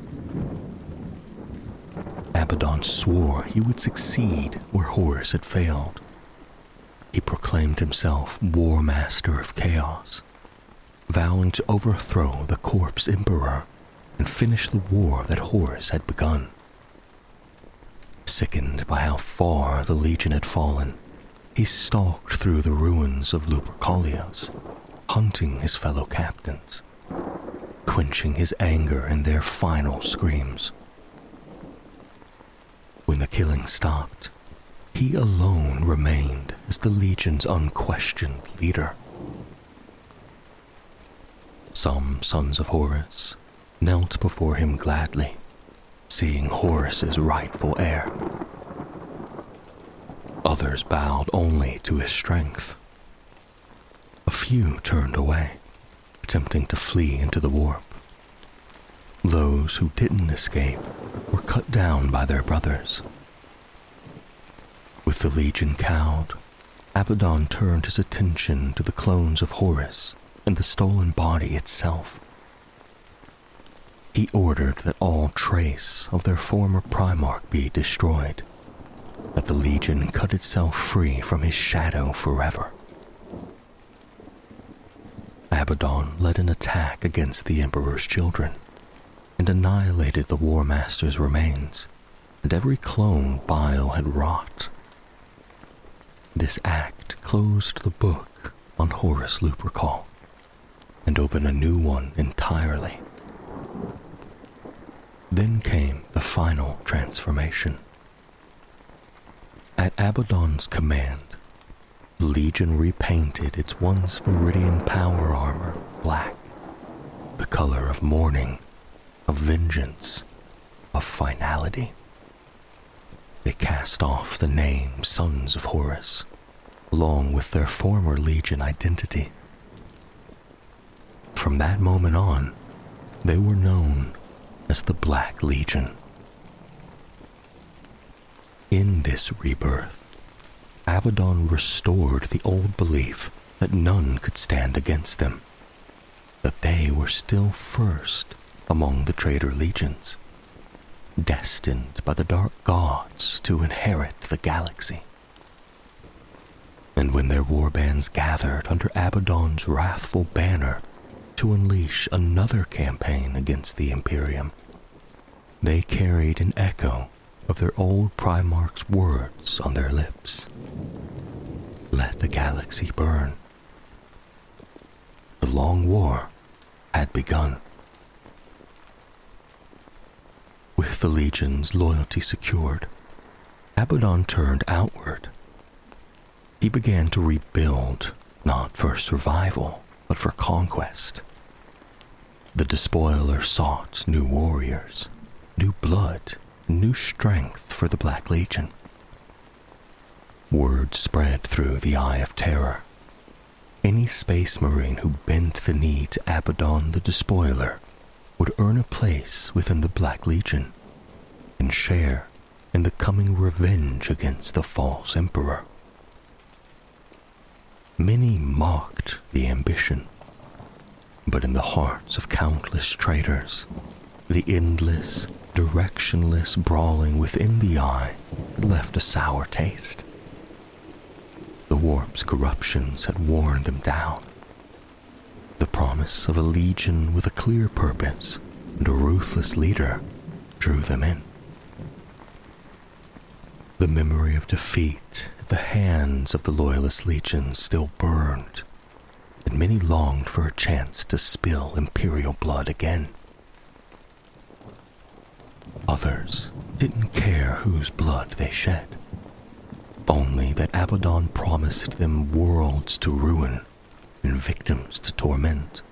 Abaddon swore he would succeed where Horus had failed. He proclaimed himself War Master of Chaos, vowing to overthrow the Corpse Emperor and finish the war that Horus had begun. Sickened by how far the Legion had fallen, he stalked through the ruins of Lupercalios, hunting his fellow captains, quenching his anger in their final screams. When the killing stopped, he alone remained as the Legion's unquestioned leader. Some sons of Horus knelt before him gladly, seeing Horus's rightful heir. Others bowed only to his strength. A few turned away, attempting to flee into the warp. Those who didn't escape were cut down by their brothers. With the Legion cowed, Abaddon turned his attention to the clones of Horus and the stolen body itself. He ordered that all trace of their former Primarch be destroyed, that the Legion cut itself free from his shadow forever. Abaddon led an attack against the Emperor's children and annihilated the War Master's remains and every clone Bile had wrought. This act closed the book on Horus Lupercal and opened a new one entirely. Then came the final transformation. At Abaddon's command, the Legion repainted its once Viridian power armor black, the color of mourning, of vengeance, of finality. They cast off the name Sons of Horus, along with their former Legion identity. From that moment on, they were known as the Black Legion. In this rebirth, Abaddon restored the old belief that none could stand against them, that they were still first among the traitor legions, destined by the dark gods to inherit the galaxy. And when their warbands gathered under Abaddon's wrathful banner to unleash another campaign against the Imperium, they carried an echo of their old Primarch's words on their lips. Let the galaxy burn. The long war had begun. With the Legion's loyalty secured, Abaddon turned outward. He began to rebuild, not for survival, but for conquest. The Despoiler sought new warriors, new blood, new strength for the Black Legion. Word spread through the Eye of Terror. Any space marine who bent the knee to Abaddon the Despoiler would earn a place within the Black Legion and share in the coming revenge against the false Emperor. Many mocked the ambition, but in the hearts of countless traitors, the endless, directionless brawling within the Eye had left a sour taste. The warp's corruptions had worn them down. The promise of a legion with a clear purpose and a ruthless leader drew them in. The memory of defeat the hands of the loyalist legions still burned, and many longed for a chance to spill Imperial blood again. Others didn't care whose blood they shed, only that Abaddon promised them worlds to ruin and victims to torment.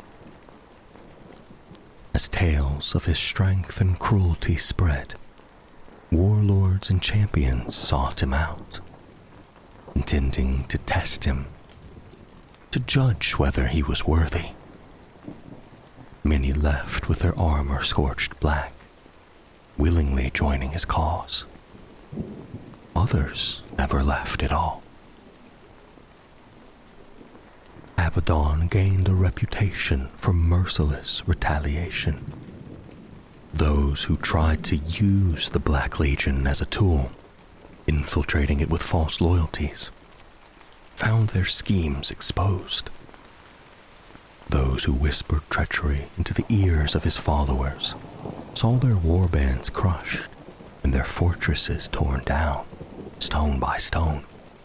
As tales of his strength and cruelty spread, warlords and champions sought him out, intending to test him, to judge whether he was worthy. Many left with their armor scorched black, willingly joining his cause. Others never left at all. Abaddon gained a reputation for merciless retaliation. Those who tried to use the Black Legion as a tool, infiltrating it with false loyalties, found their schemes exposed. Those who whispered treachery into the ears of his followers saw their warbands crushed and their fortresses torn down, stone by stone.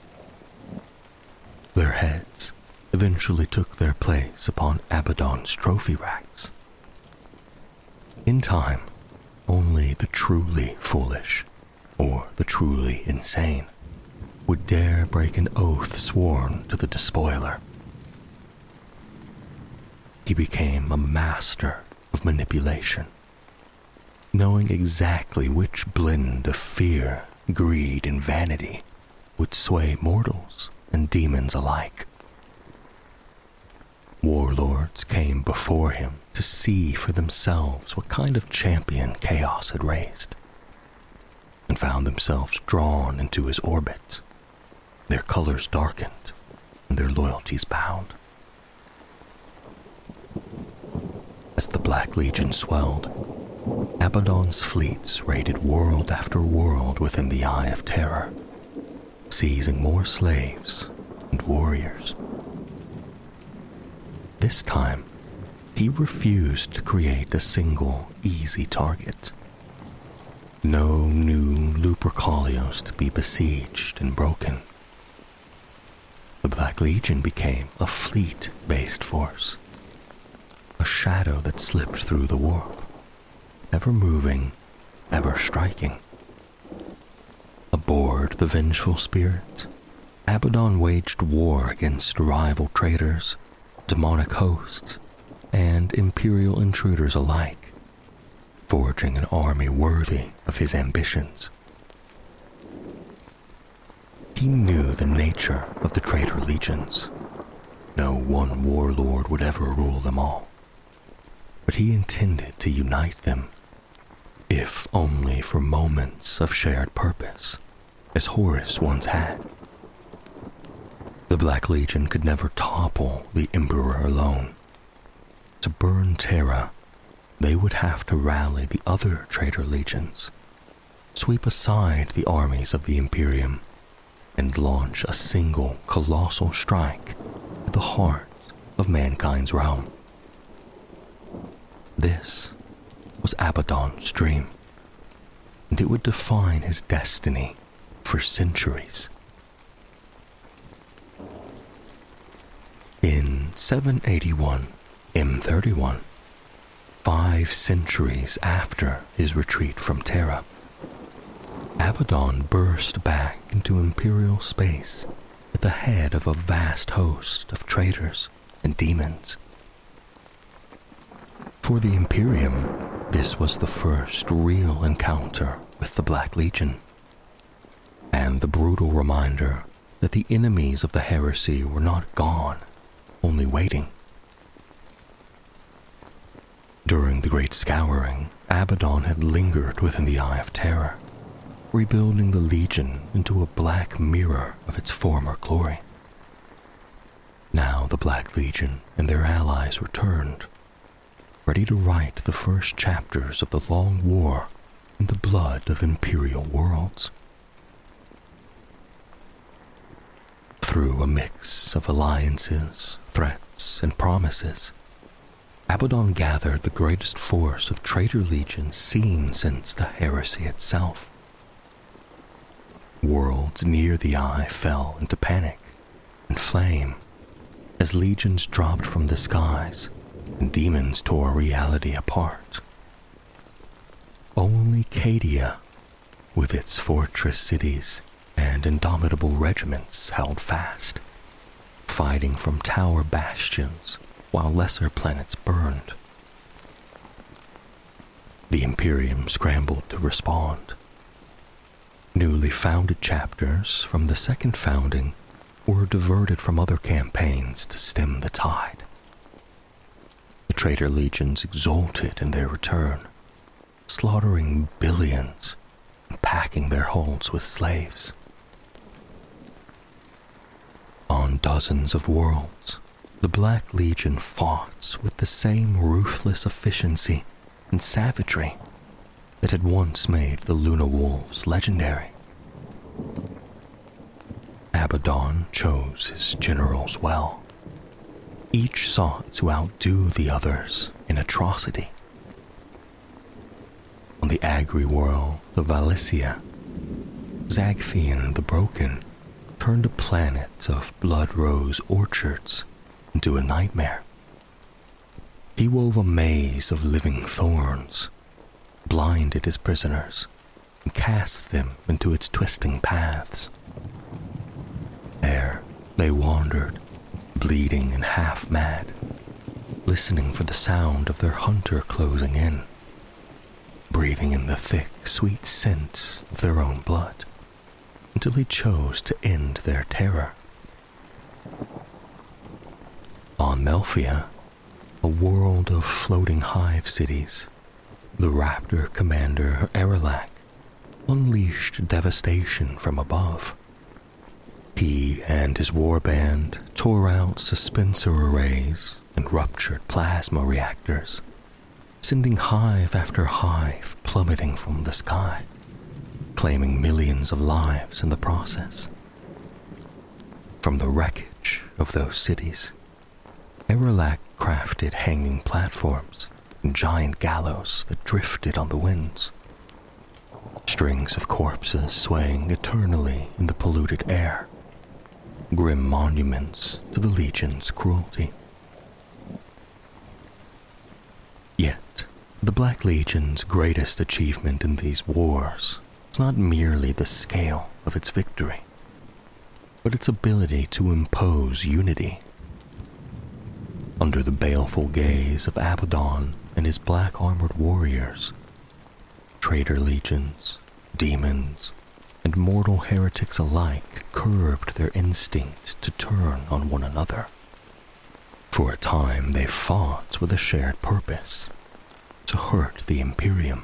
Their heads eventually took their place upon Abaddon's trophy racks. In time, only the truly foolish, or the truly insane, would dare break an oath sworn to the despoiler. He became a master of manipulation, knowing exactly which blend of fear, greed, and vanity would sway mortals and demons alike. Warlords came before him to see for themselves what kind of champion chaos had raised, and found themselves drawn into his orbit, their colors darkened and their loyalties bound. As the Black Legion swelled, Abaddon's fleets raided world after world within the Eye of Terror, seizing more slaves and warriors. This time, he refused to create a single, easy target. No new Lupercalios to be besieged and broken. The Black Legion became a fleet-based force, a shadow that slipped through the warp, ever moving, ever striking. Aboard the vengeful spirit, Abaddon waged war against rival traders, demonic hosts, and imperial intruders alike, forging an army worthy of his ambitions. He knew the nature of the traitor legions. No one warlord would ever rule them all, but he intended to unite them, if only for moments of shared purpose, as Horus once had. The Black Legion could never topple the Emperor alone. To burn Terra, they would have to rally the other traitor legions, sweep aside the armies of the Imperium, and launch a single colossal strike at the heart of mankind's realm. This was Abaddon's dream, and it would define his destiny for centuries. In 781 M31, 5 centuries after his retreat from Terra, Abaddon burst back into Imperial space at the head of a vast host of traitors and demons. For the Imperium, this was the first real encounter with the Black Legion, and the brutal reminder that the enemies of the heresy were not gone, only waiting. During the Great Scouring, Abaddon had lingered within the Eye of Terror, rebuilding the Legion into a black mirror of its former glory. Now the Black Legion and their allies returned, ready to write the first chapters of the long war in the blood of Imperial worlds. Through a mix of alliances, threats, and promises, Abaddon gathered the greatest force of traitor legions seen since the heresy itself. Worlds near the Eye fell into panic and flame as legions dropped from the skies and demons tore reality apart. Only Cadia, with its fortress cities and indomitable regiments, held fast, fighting from tower bastions while lesser planets burned. The Imperium scrambled to respond. Newly founded chapters from the second founding were diverted from other campaigns to stem the tide. The traitor legions exulted in their return, slaughtering billions and packing their holds with slaves. On dozens of worlds, the Black Legion fought with the same ruthless efficiency and savagery that had once made the Luna Wolves legendary. Abaddon chose his generals well. Each sought to outdo the others in atrocity. On the Agri world of Valicia, Zagthean the Broken turned a planet of blood rose orchards into a nightmare. He wove a maze of living thorns, blinded his prisoners, and cast them into its twisting paths. There they wandered, bleeding and half-mad, listening for the sound of their hunter closing in, breathing in the thick, sweet scent of their own blood, until he chose to end their terror. On Melphia, a world of floating hive cities, the raptor commander Erelak unleashed devastation from above. He and his warband tore out suspensor arrays and ruptured plasma reactors, sending hive after hive plummeting from the sky, claiming millions of lives in the process. From the wreckage of those cities, Erelak crafted hanging platforms and giant gallows that drifted on the winds. Strings of corpses swaying eternally in the polluted air, grim monuments to the Legion's cruelty. Yet, the Black Legion's greatest achievement in these wars was not merely the scale of its victory, but its ability to impose unity. Under the baleful gaze of Abaddon and his black-armored warriors, traitor legions, demons, and mortal heretics alike curbed their instinct to turn on one another. For a time they fought with a shared purpose, to hurt the Imperium.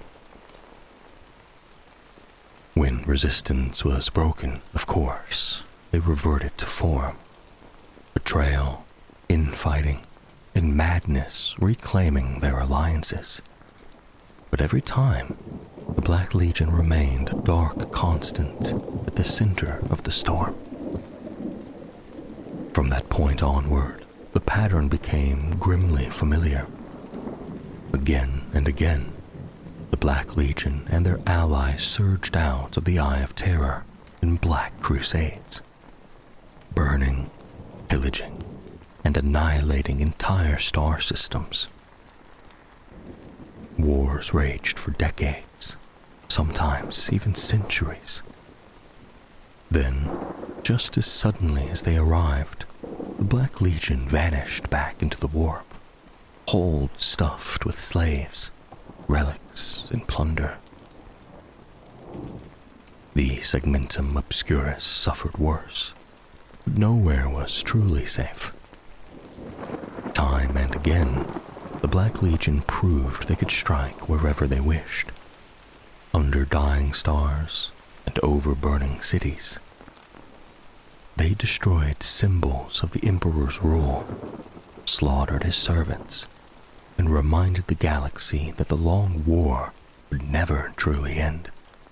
When resistance was broken, of course, they reverted to form. Betrayal, infighting, and madness reclaiming their alliances. But every time, the Black Legion remained a dark constant at the center of the storm. From that point onward, the pattern became grimly familiar. Again and again, the Black Legion and their allies surged out of the Eye of Terror in black crusades, burning, pillaging, and annihilating entire star systems. Wars raged for decades, sometimes even centuries. Then, just as suddenly as they arrived, the Black Legion vanished back into the warp, holds stuffed with slaves, relics, and plunder. The Segmentum Obscurus suffered worse, but nowhere was truly safe. Time and again, the Black Legion proved they could strike wherever they wished, under dying stars and over burning cities. They destroyed symbols of the Emperor's rule, slaughtered his servants, and reminded the galaxy that the long war would never truly end.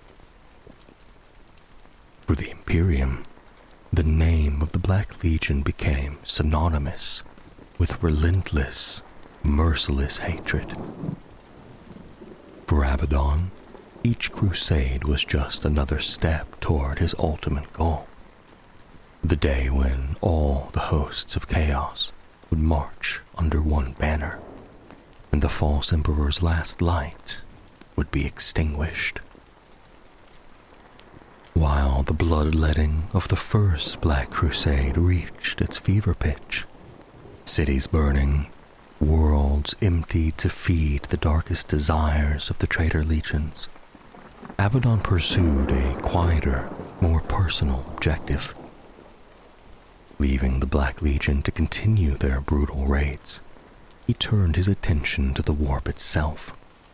For the Imperium, the name of the Black Legion became synonymous with relentless, merciless hatred. For Abaddon, Each crusade was just another step toward his ultimate goal. The day when all the hosts of chaos would march under one banner, and the false emperor's last light would be extinguished. While the bloodletting of the first Black Crusade reached its fever pitch, cities burning, worlds emptied to feed the darkest desires of the traitor legions, Abaddon pursued a quieter, more personal objective. Leaving the Black Legion to continue their brutal raids, he turned his attention to the warp itself.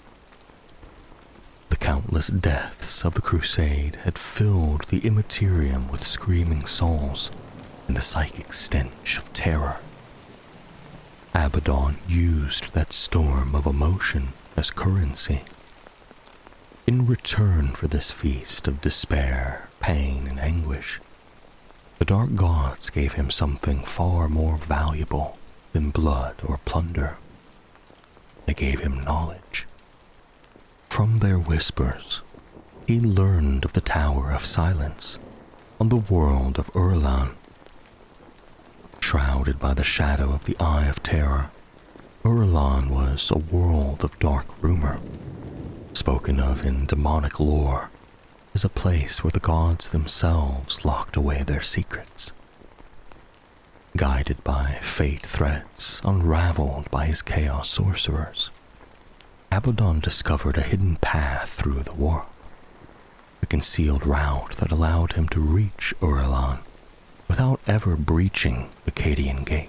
The countless deaths of the crusade had filled the immaterium with screaming souls and the psychic stench of terror. Abaddon used that storm of emotion as currency. In return for this feast of despair, pain, and anguish, the dark gods gave him something far more valuable than blood or plunder. They gave him knowledge. From their whispers, he learned of the Tower of Silence on the world of Urlan. Shrouded by the shadow of the Eye of Terror, Urlan was a world of dark rumor, spoken of in demonic lore as a place where the gods themselves locked away their secrets. Guided by fate threads unraveled by his chaos sorcerers, Abaddon discovered a hidden path through the warp, a concealed route that allowed him to reach Urlan without ever breaching the Cadian Gate.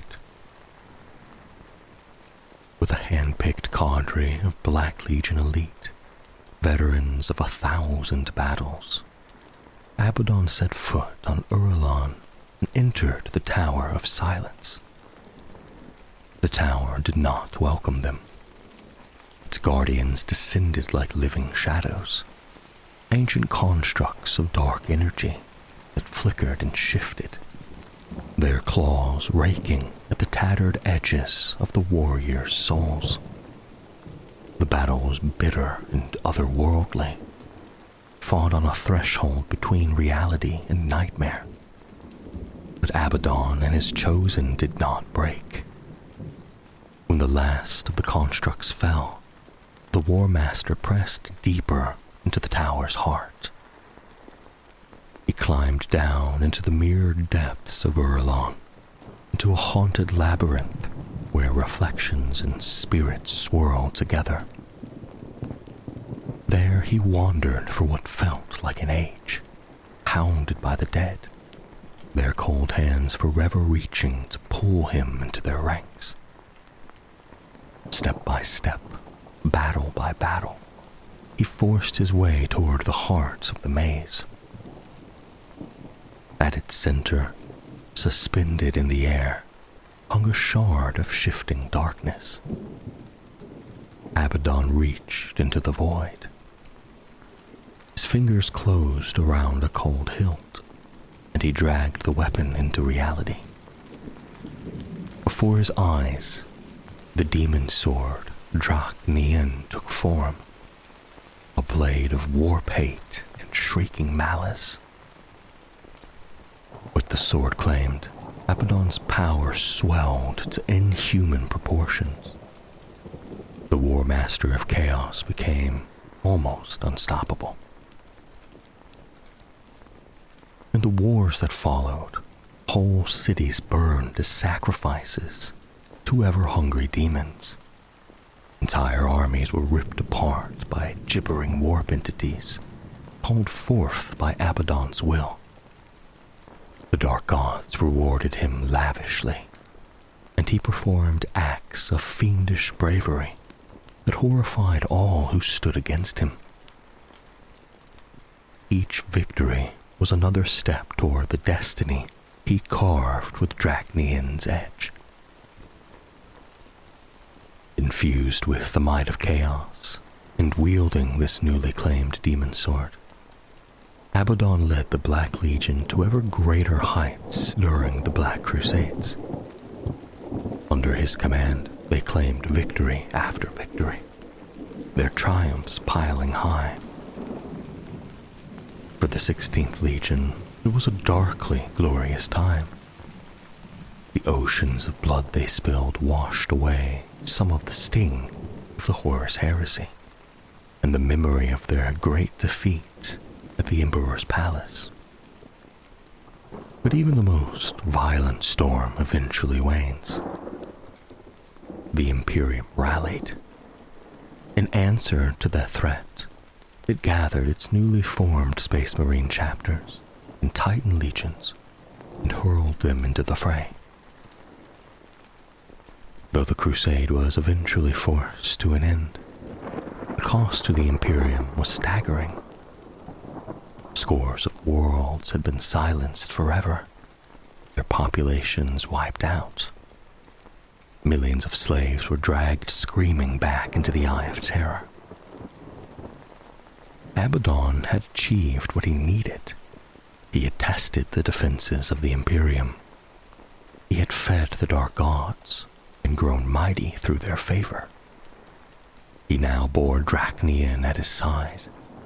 With a hand-picked cadre of Black Legion elite, veterans of 1,000 battles, Abaddon set foot on Urlan and entered the Tower of Silence. The tower did not welcome them. Its guardians descended like living shadows, ancient constructs of dark energy that flickered and shifted, their claws raking at the tattered edges of the warriors' souls. The battle was bitter and otherworldly, fought on a threshold between reality and nightmare. But Abaddon and his chosen did not break. When the last of the constructs fell, the War Master pressed deeper into the tower's heart. He climbed down into the mirrored depths of Urlan, into a haunted labyrinth where reflections and spirits swirled together. There he wandered for what felt like an age, hounded by the dead, their cold hands forever reaching to pull him into their ranks. Step by step, battle by battle, he forced his way toward the heart of the maze. At its center, suspended in the air, hung a shard of shifting darkness. Abaddon reached into the void. His fingers closed around a cold hilt, and he dragged the weapon into reality. Before his eyes, the demon sword, Drak Nien, took form, a blade of warp hate and shrieking malice. With the sword claimed, Abaddon's power swelled to inhuman proportions. The War Master of Chaos became almost unstoppable. In the wars that followed, whole cities burned as sacrifices to ever-hungry demons. Entire armies were ripped apart by gibbering warp entities, called forth by Abaddon's will. The dark gods rewarded him lavishly, and he performed acts of fiendish bravery that horrified all who stood against him. Each victory was another step toward the destiny he carved with Drak Nien's edge. Infused with the might of chaos, and wielding this newly claimed demon sword, Abaddon led the Black Legion to ever greater heights during the Black Crusades. Under his command, they claimed victory after victory, their triumphs piling high, For the 16th Legion, it was a darkly glorious time. The oceans of blood they spilled washed away some of the sting of the Horus Heresy, and the memory of their great defeat at the Emperor's palace. But even the most violent storm eventually wanes. The Imperium rallied. In answer to their threat, it gathered its newly formed Space Marine chapters and Titan legions and hurled them into the fray. Though the crusade was eventually forced to an end, the cost to the Imperium was staggering. Scores of worlds had been silenced forever, their populations wiped out. Millions of slaves were dragged screaming back into the Eye of Terror. Abaddon had achieved what he needed. He had tested the defenses of the Imperium. He had fed the Dark Gods and grown mighty through their favor. He now bore Dracnian at his side.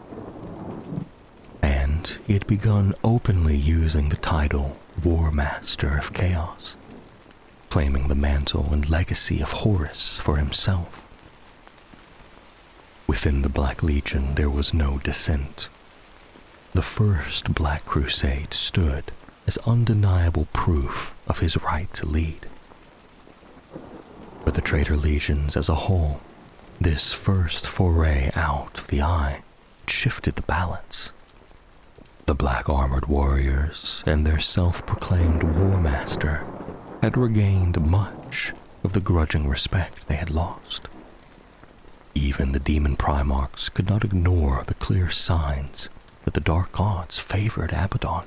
And he had begun openly using the title War Master of Chaos, claiming the mantle and legacy of Horus for himself. Within the Black Legion there was no dissent. The First Black Crusade stood as undeniable proof of his right to lead. For the traitor legions as a whole, this first foray out of the Eye shifted the balance. The black-armored warriors and their self-proclaimed war master had regained much of the grudging respect they had lost. Even the demon Primarchs could not ignore the clear signs that the Dark Gods favored Abaddon.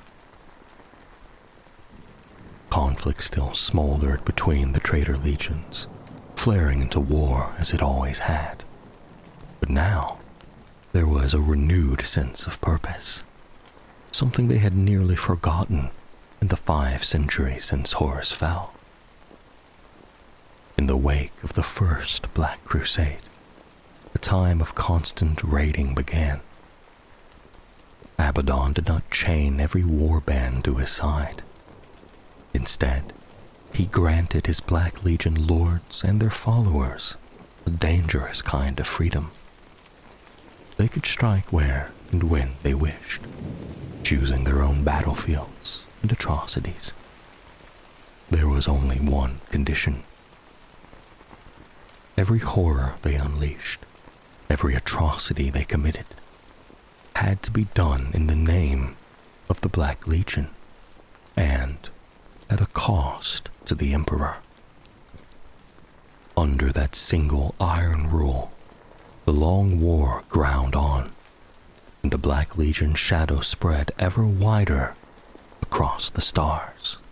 Conflict still smoldered between the traitor legions, flaring into war as it always had. But now, there was a renewed sense of purpose, something they had nearly forgotten in the 5 centuries since Horus fell. In the wake of the First Black Crusade, a time of constant raiding began. Abaddon did not chain every warband to his side. Instead, he granted his Black Legion lords and their followers a dangerous kind of freedom. They could strike where and when they wished, choosing their own battlefields and atrocities. There was only one condition. Every horror they unleashed, every atrocity they committed, had to be done in the name of the Black Legion, and at a cost to the Emperor. Under that single iron rule, the long war ground on, and the Black Legion shadow spread ever wider across the stars.